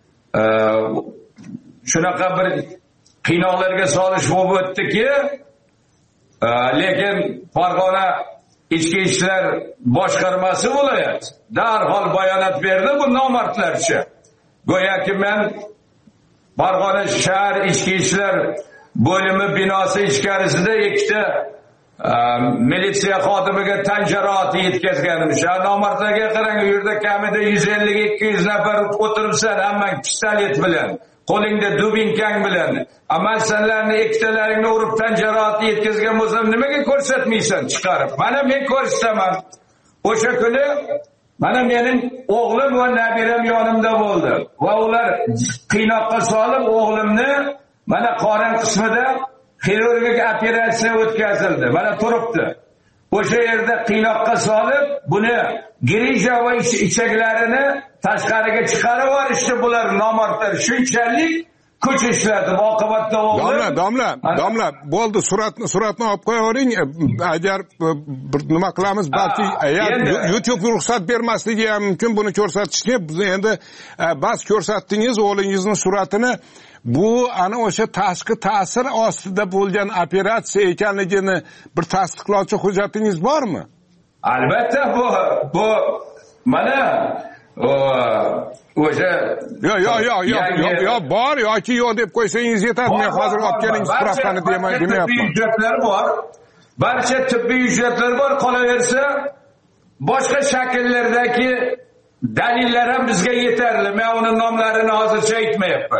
shunaqa bir qiynoqlarga solish bo'lib o'tdiki, lekin Farg'ona ichki ishlar boshqarmasi viloyat darhol bayonot berdi bu nomardlarcha. Go'yoki men Farg'ona shahar ichki ishlar bo'limi binosi ichkarisida ikkita militsiya xodimiga tan jarohati yetkazganim. Shu nomardlarga qarang, u yerda kamida 150-200 nafar o'tiribsan, hammang pistolet bilan, qo'lingda dubinkang bilan. Amal senlarni ikkitalaringni urib tan jarohati yetkazgan bo'lsam, nimaga ko'rsatmaysan chiqarib? Mana men ko'rsataman. O'sha kuni mana mening o'g'lim va nabiram yonimda bo'ldi va ular qiynoqqa solib o'g'limni mana qorin qismida xirurgik operatsiya o'tkazildi. Mana turibdi. O'sha yerda qiynoqqa solib, buni grija va ichaklarini tashqariga chiqarib yuborishdi bular nomardlar. Shunchalik kuch ishladi. Oqibatda o'g'lim Domla, bo'ldi, suratni olib qo'yavering. Agar nima qilamiz, balki YouTube ruxsat bermasligi ham mumkin buni ko'rsatishga. Biz endi bas ko'rsatdingiz o'g'lingizning suratini. Bu ana o'sha tashqi ta'sir ostida bo'lgan operatsiya ekanligini bir tasdiqlovchi hujjatingiz bormi? Albatta, bu mana o'sha bor yoki yo'q deb qo'ysangiz yetadi. Men hozir olib keling spravkani demayapman. Hujjatlar bor. Barcha tibbiy hujjatlar bor. Qolaversa, boshqa shakllardagi dalillar ham bizga yetarli. Men uning nomlarini hozircha aytmayapman.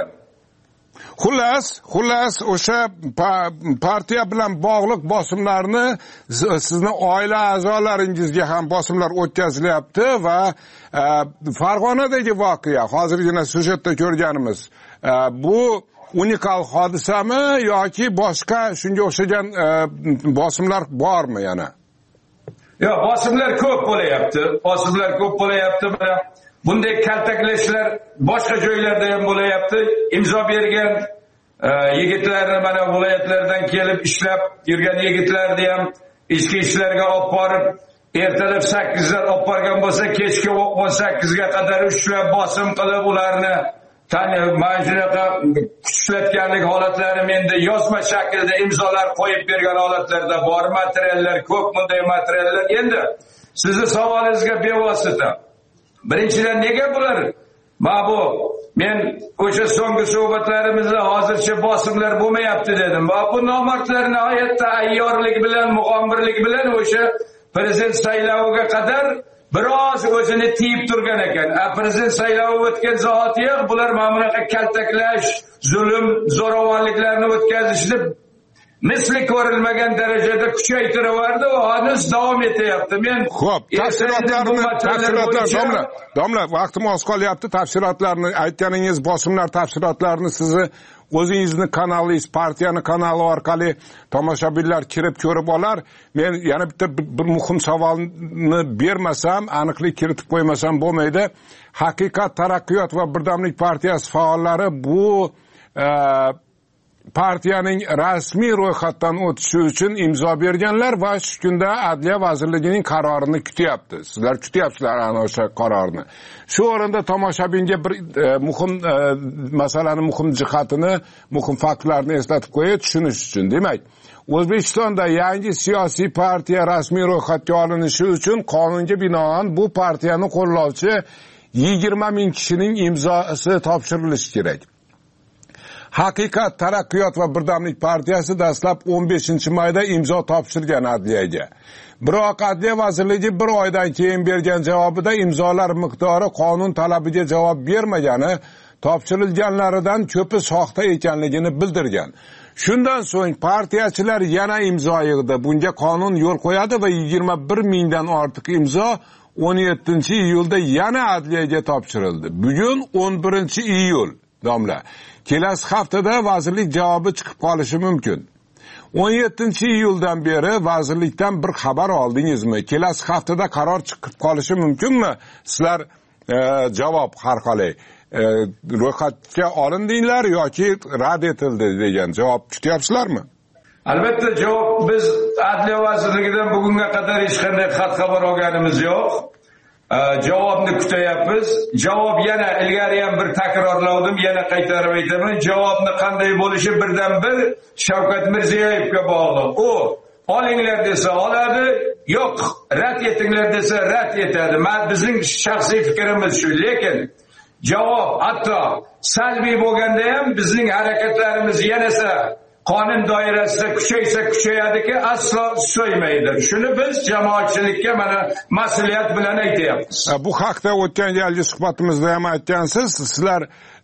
Xullas o'sha partiya bilan bog'liq bosimlarni sizni oila a'zolaringizga ham bosimlar o'tkazilyapti va Farg'onadagi voqea, hozirgina syujetda ko'rganimiz, bu unikal hodisami yoki boshqa shunga o'xshagan bosimlar bormi yana? Yo'q, bosimlar ko'p bo'layapti. Bunday kaltaklashlar boshqa joylarda ham bo'layapti. Imzo bergan yigitlarni mana viloyatlardan kelib ishlab yurgan yigitlarni ham ichki ishlarga olib borib, ertalab 8 olib borgan bo'lsa, kechki 18 ga qadar ushlab bosim qilib ularni mana shunaqa kuchlatganlik holatlari menda yozma shaklda imzolar qo'yib bergan holatlarda bor. Materiallar ko'p, bunday materiallar. Endi sizning savolingizga bevosita. Birinchidan, nega bular? Men o'sha so'nggi suhbatlarimizda hozircha bosimlar bo'lmayapti dedim. Va bu nomardlar nihoyatda ayyorlik bilan, mug'ombirlik bilan o'sha prezident sayloviga qadar biroz o'zini tiyib turgan ekan. Prezident saylovi o'tgan zahotiyoq bular mana bunaqa kaltaklash, zulm, zo'ravonliklarni o'tkazishni misli ko'rilmagan darajada kuchaytiraverdi va hanuz davom etyapti. Men xo'p, domla, vaqtim oz qolyapti. Tafsilotlarni aytganingiz, bosimlar tafsilotlarini sizni o'zingizni kanalingiz, partiyani kanali orqali tomoshabinlar kirib ko'rib olar. Men yana bitta bir muhim savolni bermasam, aniqlik kiritib qo'ymasam bo'lmaydi. Haqiqat, Taraqqiyot va Birdamlik partiyasi faollari bu partiyaning rasmiy ro'yxatdan o'tishi uchun imzo berganlar va shu kunda Adliya vazirligining qarorini kutyapti. Sizlar kutyapsizlar ana o'sha qarorni. Shu o'rinda tomoshabinga bir muhim masalani, muhim jihatini, muhim faktlarni eslatib qo'yay tushunish uchun. Demak, O'zbekistonda yangi siyosiy partiya rasmiy ro'yxatga olinishi uchun qonunga binoan bu partiyani qo'llovchi 20 ming kishining imzosi topshirilishi kerak. Haqiqat, Taraqqiyot va Birdamlik partiyasi dastlab 15-mayda imzo topshirgan Adliyaga. Biroq Adliya vazirligi bir oydan keyin bergan javobida imzolar miqdori qonun talabiga javob bermagani, topshirilganlaridan ko'pi soxta ekanligini bildirgan. Shundan so'ng partiyachilar yana imzo yig'di. Bunga qonun yo'l qo'yadi va 21 mingdan ortiq imzo 17-iyulda yana Adliyaga topshirildi. Bugun 11-iyul. Domla, kelasi haftada vazirlik javobi chiqib qolishi mumkin. 17-iyuldan beri vazirlikdan bir xabar oldingizmi? Kelasi haftada qaror chiqib qolishi mumkinmi? Sizlar javob har qalay ro'yxatga olindinglar yoki rad etildi degan javob kutyapsizlarmi? Albatta javob biz Adliya vazirligidan bugunga qadar hech qanday xat xabar olganimiz yo'q. Javobni kutyapmiz. Javob yana ilgari ham bir takrorladim, yana qaytarib aytaman. Javobni qanday bo'lishi birdan bir Shavkat Mirziyoyevga bog'liq. U olinglar desa oladi, yo'q, rad etinglar desa rad etadi. Bizning shaxsiy fikrimiz shu. Lekin javob hatto salbiy bo'lganda ham bizning harakatlarimiz yanasa qonun doirasida kuchaysa kuchayadiki, aslo so'ymaydi. Shuni biz jamoatchilikka mana mas'uliyat bilan aytayapmiz. Bu haqda o'tgan galgi suhbatimizda ham aytgansiz. Sizlar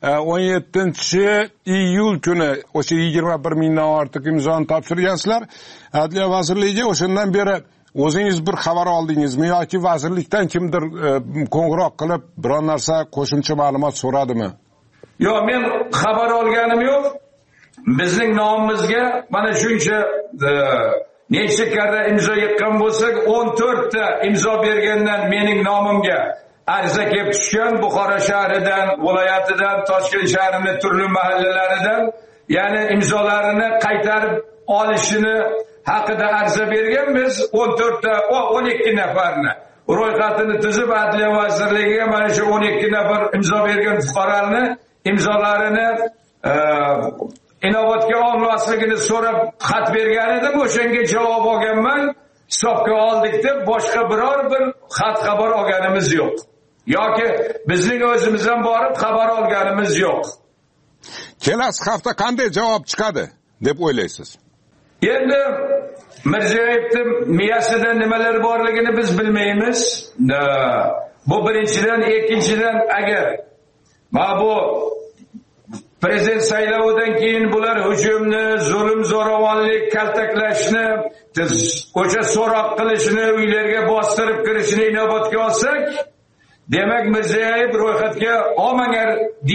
17-iyul kuni o'sha 21 mingdan ortiq imzoni topshirgansizlar Adliya vazirligiga. O'shandan beri o'zingiz bir xabar oldingizmi yoki vazirlikdan kimdir qo'ng'iroq qilib biron narsa qo'shimcha ma'lumot so'radimi? Yo'q, men xabar olganim yo'q. Bizning nomimizga mana shuncha necha karra imzo yiqqan bo'lsak, 14 ta imzo bergandan mening nomimga ariza kelib tushgan. Buxoro shahridan, viloyatidan, Toshkent shahrining turli mahallalaridan, ya'ni imzolarini qaytarib olishini haqida ariza bergan. Biz 14 ta, 12 nafarni ro'yxatini tuzib Adliya vazirligiga mana shu 12 nafar imzo bergan fuqarolarni imzolarini inobatga olmasligini so'rab xat bergan edim. O'shanga javob olganman. Hisobga oldik deb boshqa biror bir xat xabar olganimiz yo'q. Yoki bizning o'zimizdan borib xabar olganimiz yo'q. Kelasi hafta qanday javob chiqadi deb o'ylaysiz? Endi Mirziyoyevning miyasida nimalar borligini biz bilmaymiz. Bu birinchidan, ikkinchidan agar bu prezident saylovidan keyin bular hujumni, zulm, zo'ravonlik, kaltaklashni, o'sha so'roq qilishni, uylarga bostirib kirishni inobatga olsak, demak Mirziyoyev ro'yxatga olmangar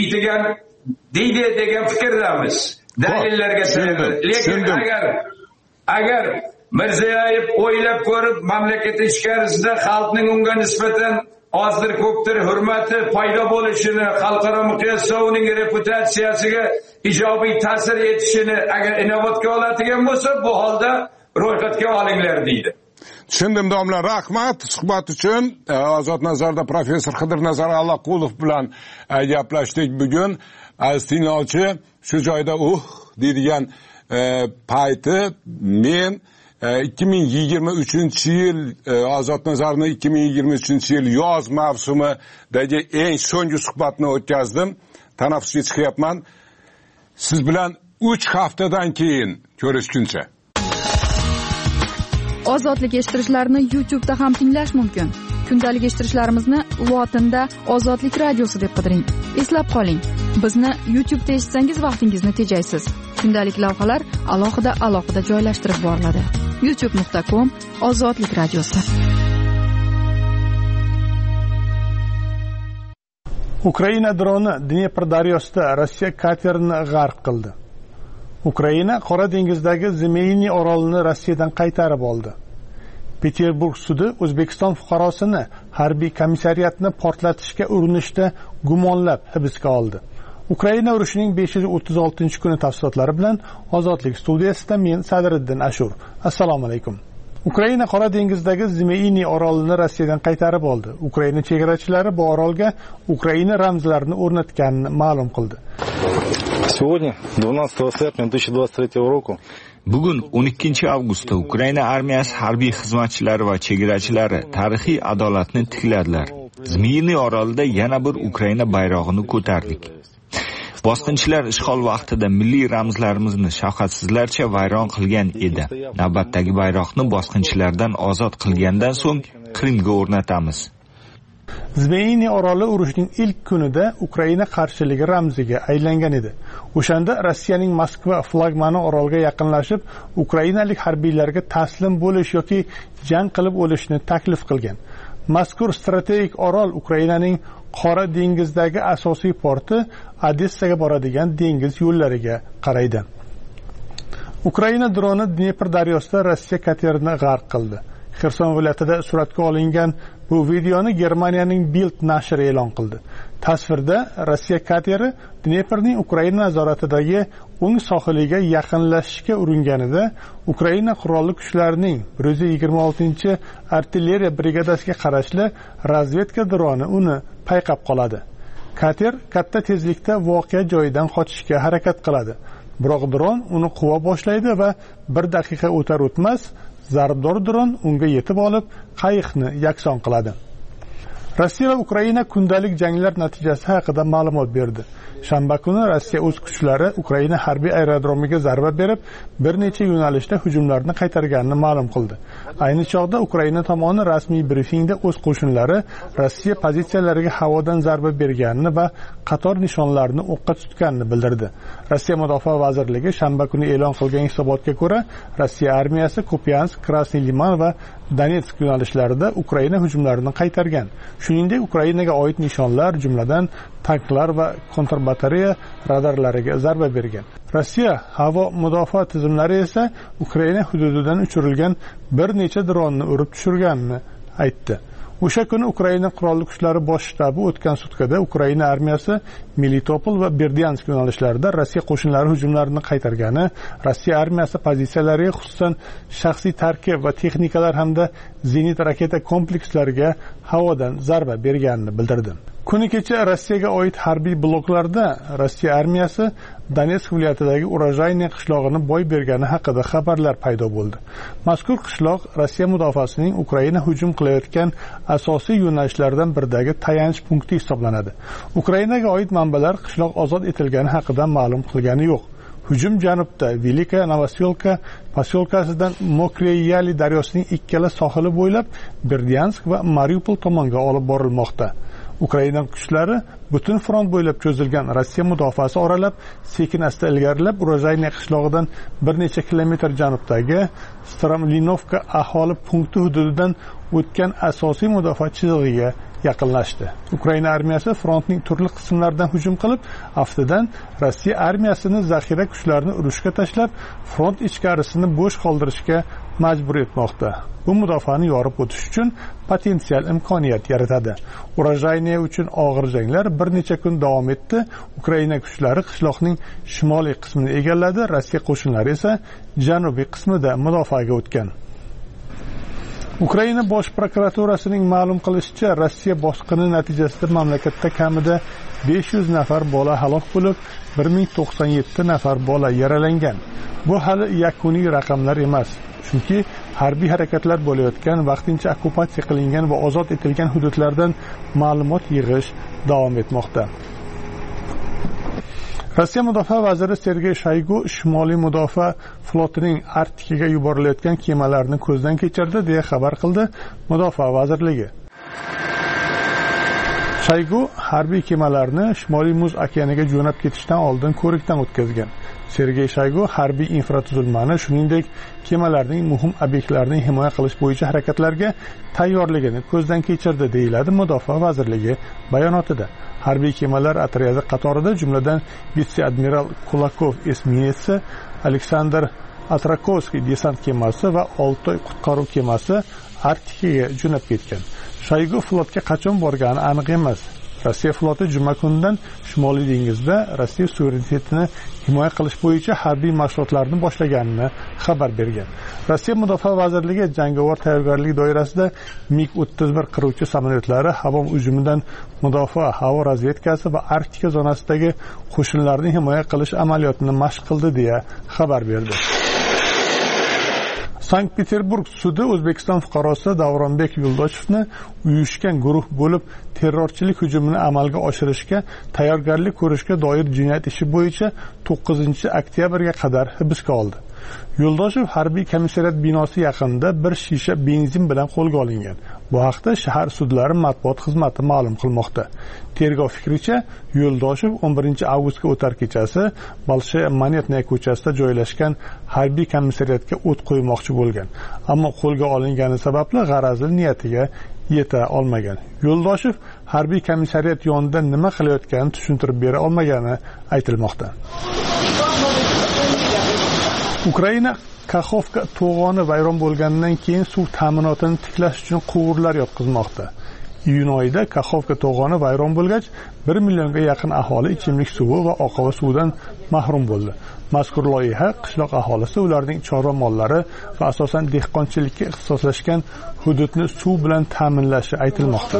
deydi degan fikrdamiz. Dalillarga tayanib. Lekin agar Mirziyoyev o'ylab ko'rib mamlakat ichkarisida xalqning unga nisbatan ozdir ko'pdir hurmati paydo bo'lishini, xalqaro miqyosda uning reputatsiyasiga ijobiy ta'sir etishini agar inobatga oladigan bo'lsa, bu holda ro'yxatga olinglar deydi. Tushundim domla, rahmat suhbat uchun. Ozod nazarda professor Qidirnazar Allaqulov bilan gaplashdik bugun. Aziz tinglovchi, shu joyda deydigan payti men 2023-yil Ozod Nazarni 2023-yil yoz mavsumidagi eng so'nggi suhbatni o'tkazdim. Tanaffusga chiqyapman. Siz bilan 3 haftadan keyin ko'rishguncha. Ozodlik eshittirishlarini YouTube'da ham tinglash mumkin. Kundalik eshittirishlarimizni lotinda Ozodlik radiosi deb qidiring. Eslab qoling, bizni YouTube'da eshitsangiz vaqtingizni tejaysiz. Kundalik lavhalar alohida joylashtirib boriladi. youtube.com/ozodlik radiosi. Ukraina droni Dnepr daryosida Rossiya katerini g'arq qildi. Ukraina Qora dengizdagi Zmeyniy orolini Rossiyadan qaytarib oldi. Peterburg sudi O'zbekiston fuqarosini harbiy komissariyatni portlatishga urinishda gumonlab hibsga oldi. Ukraina urushining 536-kuni tafsilotlari bilan Ozodlik studiyasida men Sadriddin Ashur. Assalomu alaykum. Ukraina Qora dengizdagi Zmeyniy orolini Rossiyadan qaytarib oldi. Ukraina chegarachilari bu orolga Ukraina ramzlarini o'rnatganini ma'lum qildi. Сегодня, 12 серпня 2023 года, bugun 12-avgustda Ukraina armiyasi harbiy xizmatchilari va chegarachilari tarixiy adolatni tikladilar. Zmeyniy orolida yana bir Ukraina bayrog'ini ko'tardik. Bosqinchilar ishg'ol vaqtida milliy ramzlarimizni shafqatsizlarcha vayron qilgan edi. Navbatdagi bayroqni bosqinchilardan ozod qilgandan so'ng Qrimga o'rnatamiz. Zmeyniy oroli urushning ilk kunida Ukraina qarshiligi ramziga aylangan edi. O'shanda Rossiyaning Moskva flagmani orolga yaqinlashib, ukrainalik harbiylarga taslim bo'lish yoki jang qilib o'lishni taklif qilgan. Mazkur strategik orol Ukrainaning Qora dengizdagi asosiy porti Odessaga boradigan dengiz yo'llariga qaraydi. Ukraina droni Dnepr daryosida Rossiya katerini g'arq qildi. Xerson viloyatida suratga olingan bu videoni Germaniyaning Bild nashri e'lon qildi. Tasvirda Rossiya kateri Dneprning Ukraina nazoratidagi o'ng sohiliga yaqinlashishga uringanida Ukraina qurolli kuchlarining 126-artilleriya brigadasiga qarashli razvedka droni uni payqab qoladi. Kater katta tezlikda voqea joyidan qochishga harakat qiladi. Biroq dron uni quva boshlaydi va 1 daqiqa o'tar o'tmas zarbdor dron unga yetib olib, qayiqni yakson qiladi. Rossiya va Ukraina kundalik janglar natijasi haqida ma'lumot berdi. Shanba kuni Rossiya o'z kuchlari Ukraina harbiy aerodromiga zarba berib, bir necha yo'nalishda hujumlarni qaytarganini ma'lum qildi. Ayni chog'da Ukraina tomoni rasmiy brifingda o'z qo'shinlari Rossiya pozitsiyalariga havodan zarba berganini va qator nishonlarni o'qqa tutganini bildirdi. Rossiya Mudofaa vazirligi shanba kuni e'lon qilgan hisobotga ko'ra, Rossiya armiyasi Kupiansk, Krasniy Liman va Donetsk yo'nalishlarida Ukraina hujumlarini qaytargan. Shuningdek, Ukrainaga oid nishonlar, jumladan tanklar va kontrbatereya radarlariga zarba bergan. Rossiya havo mudofaa tizimlari esa Ukraina hududidan uchirilgan bir necha dronni urib tushirganini aytdi. O'sha kuni Ukraina qurolli kuchlari bosh shtabi o'tgan sutkada Ukraina armiyasi Melitopol va Berdyansk yo'nalishlarida Rossiya qo'shinlari hujumlarini qaytargani, Rossiya armiyasi pozitsiyalariga xususan shaxsiy tarkib va texnikalar hamda zenit raketa komplekslariga havodan zarba berganini bildirdi. Kuni kecha Rossiyaga oid harbiy bloklarda Rossiya armiyasi Donetsk viloyatidagi Urojayniy qishlog'ini boy bergani haqida xabarlar paydo bo'ldi. Mazkur qishloq Rossiya mudofaasining Ukraina hujum qilayotgan asosiy yo'nalishlardan biridagi tayanch punkti hisoblanadi. Ukrainaga oid manbalar qishloq ozod etilgani haqida ma'lum qilgani yo'q. Hujum janubda Velika Novoselka posyolkasidan Mokreyali daryosining ikkala sohili bo'ylab Berdyansk va Mariupol tomonga olib borilmoqda. Ukraina kuchlari butun front bo'ylab cho'zilgan Rossiya mudofaasi oralab sekin-asta ilgarilab Urojayniy qishlog'idan bir necha kilometr janubdagi Stramlinovka aholi punkti hududidan o'tgan asosiy mudofaa chizig'iga yaqinlashdi. Ukraina armiyasi frontning turli qismlaridan hujum qilib, aftidan Rossiya armiyasini zaxira kuchlarini urushga tashlab, front ichkarisini bo'sh qoldirishga majbur etmoqda. Bu mudofaani yorib o'tish uchun potensial imkoniyat yaratadi. Urojayniy uchun og'ir janglar bir necha kun davom etdi. Ukraina kuchlari qishloqning shimoliy qismini egalladi, Rossiya qo'shinlari esa janubiy qismida mudofaaga o'tgan. Ukraina bosh prokuraturasining ma'lum qilishicha, Rossiya bosqini natijasida mamlakatda kamida 500 nafar bola halok bo'lib, 1097 nafar bola yaralangan. Bu hali yakuniy raqamlar emas. Chunki harbiy harakatlar bo'layotgan, vaqtincha okkupatsiya qilingan va ozod etilgan hududlardan ma'lumot yig'ish davom etmoqda. Rossiya mudofaa vaziri Sergey Shoygu Shimoliy mudofaa flotining Arktikaga yuborilayotgan kemalarni ko'zdan kechirdi deya xabar qildi Mudofaa vazirligi. Shoygu harbiy kemalarni Shimoliy Muz okeaniga jo'nab ketishdan oldin ko'rikdan o'tkazgan. Sergey Shoygu harbiy infratuzilmani, shuningdek, kemalarning muhim obyektlarini himoya qilish bo'yicha harakatlarga tayyorligini ko'zdan kechirdi, deyiladi Mudofaa vazirligi bayonotida. Harbiy kemalar otryadi qatorida, jumladan vitse-admiral Kulakov esminetsi, Aleksandr Atrakovskiy desant kemasi va Oltoy qutqaruv kemasi Arktikaga jo'nab ketgan. Shoygu flotga qachon borgani aniq emas. Rossiya floti juma kunidan Shimoliy dengizda Rossiya suverenitetini himoya qilish bo'yicha harbiy mashg'ulotlarni boshlaganini xabar bergan. Rossiya Mudofaa vazirligi jangovar tayyorgarlik doirasida MiG-31 qiruvchi samolyotlari havo hujumidan mudofaa, havo razvedkasi va Arktika zonasidagi qo'shinlarni himoya qilish amaliyotini mashq qildi deya xabar berdi. Sankt-Peterburg sudi O'zbekiston fuqarosi Davronbek Yo'ldoshevni uyushgan guruh bo'lib terrorchilik hujumini amalga oshirishga tayyorgarlik ko'rishga doir jinoyat ishi bo'yicha 9-oktyabrga qadar hibsga oldi. Yo'ldoshev harbiy komissariyat binosi yaqinida bir shisha benzin bilan qo'lga olingan. Bu haqda shahar sudlari matbuot xizmati ma'lum qilmoqda. Tergov fikricha, Yo'ldoshev 11-avgustga o'tar kechasi Bolshaya Monetnaya ko'chasida joylashgan harbiy komissariyatga o't qo'ymoqchi bo'lgan, ammo qo'lga olingani sababli g'arazli niyatiga yeta olmagan. Yo'ldoshev harbiy komissariyat yonida nima qilayotganini tushuntirib bera olmagani aytilmoqda. Ukraina Kaxovka to'g'oni vayron bo'lgandan keyin suv ta'minotini tiklash uchun quvurlar yotqizmoqda. Iyun oyida Kaxovka to'g'oni vayron bo'lgach, 1 millionga yaqin aholi ichimlik suvi va oqova suvdan mahrum bo'ldi. Mazkur loyiha qishloq aholisi ularning chorva mollari va asosan dehqonchilikka ixtisoslashgan hududni suv bilan ta'minlashi aytilmoqda.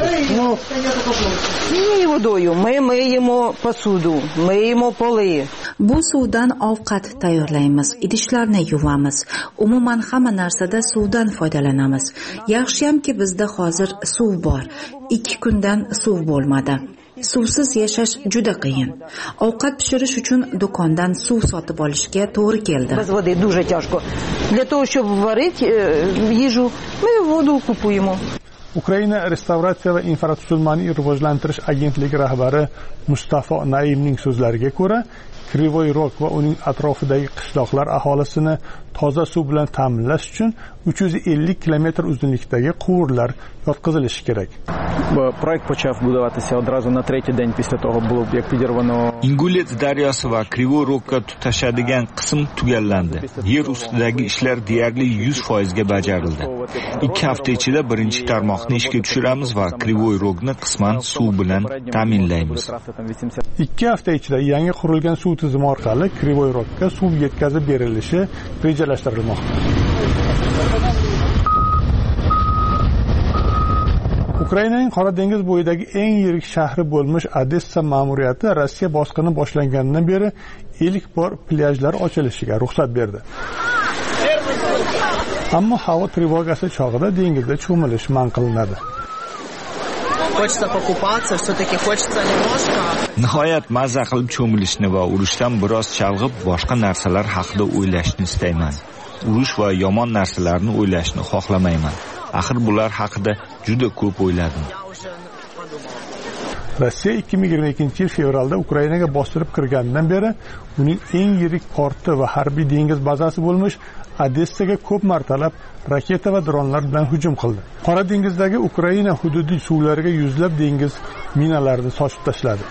Bu suvdan ovqat tayyorlaymiz, idishlarni yuvamiz. Umuman hamma narsada suvdan foydalanamiz. Yaxshiyamki bizda hozir suv bor. 2 kundan suv bo'lmadi. Suvsiz yashash juda qiyin. Ovqat pishirish uchun do'kondan suv sotib olishga to'g'ri keldi. Без воды дуже тяжко. Для того, щоб варити їжу, ми воду купуємо. Ukraina restavratsiya va infratuzilmani rivojlantirish agentligi rahbari Mustafo Naimning so'zlariga ko'ra, Krivoy Rog va uning atrofidagi qishloqlar aholisini toza suv bilan ta'minlash uchun 350 kilometr uzunlikdagi quvurlar yotqizilishi kerak. Проект почав будуватися одразу на третій день після того було як підірвано. Ingulets daryosi va Krivoy Rogga tutashadigan qism tugallandi. Yer ustidagi ishlar deyarli 100% ga bajarildi. 2 hafta ichida birinchi tarmoqni ishga tushiramiz va Krivoy Rogni qisman suv bilan ta'minlaymiz. 2 hafta ichida yangi qurilgan suv tizimi orqali Krivoy Rogga suv yetkazib berilishi rejalashtirilmoqda. Ukrainaning Qora dengiz bo'yidagi eng yirik shahri bo'lmish Odessa ma'muriyati Rossiya bosqini boshlanganidan beri ilk bor plyajlar ochilishiga ruxsat berdi. Ammo havo trevogasi chog'ida dengizda cho'milish man qilinadi. Nihoyat mazza qilib cho'milishni va urushdan biroz chalg'ib boshqa narsalar haqida o'ylashni istayman. Urush va yomon narsalarni o'ylashni xohlamayman. Axir bular haqida juda ko'p o'yladim. Rossiya 2022-yil fevralda Ukrainaga bostirib kirganidan beri uning eng yirik porti va harbiy dengiz bazasi bo'lmish Odessaga ko'p martalab raketa va dronlar bilan hujum qildi. Qora dengizdagi Ukraina hududiy suvlariga yuzlab dengiz minalarini sochib tashladi.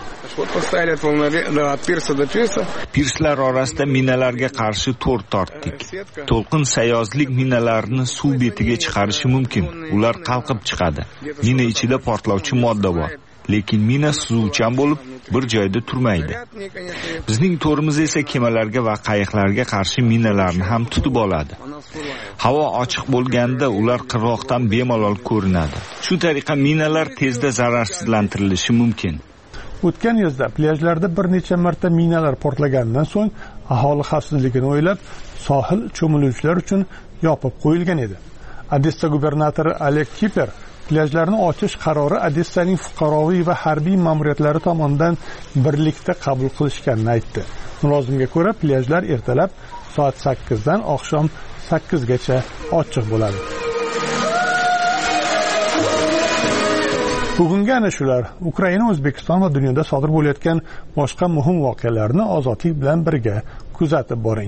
Pirslar orasida minalarga qarshi to'r tortdik. To'lqin sayozlik minalarni suv betiga chiqarishi mumkin. Ular qalqib chiqadi. Mina ichida portlovchi modda bor. Lekin mina suzuvchan bo'lib bir joyda turmaydi. Bizning to'rimiz esa kemalarga va qayiqlarga qarshi minalarni ham tutib oladi. Havo ochiq bo'lganda ular qirg'oqdan bemalol ko'rinadi. Shu tariqa minalar tezda zararsizlantirilishi mumkin. O'tgan yozda plyajlarda bir necha marta minalar portlaganidan so'ng aholi xavfsizligini o'ylab, sohil cho'miluvchilar uchun yopib qo'yilgan edi. Odessa gubernatori Oleg Kiper plyajlarni ochish qarori Odessaning fuqaroviy va harbiy ma'muriyatlari tomonidan birlikda qabul qilishganini aytdi. Mulozimga ko'ra, plyajlar ertalab soat 8 dan oqshom 8 gacha ochiq bo'ladi. bugungi ana shular Ukraina, O'zbekiston va dunyoda sodir bo'layotgan boshqa muhim voqealarni ozodlik bilan birga kuzatib boring.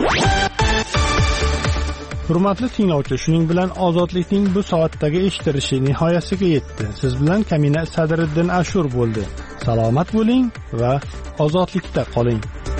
Hurmatli tinglovchi, shuning bilan ozodlikning bu soatdagi eshitilishi nihoyasiga yetdi. Siz bilan Kamina Sadriddin Ashur bo'ldi. Salomat bo'ling va ozodlikda qoling.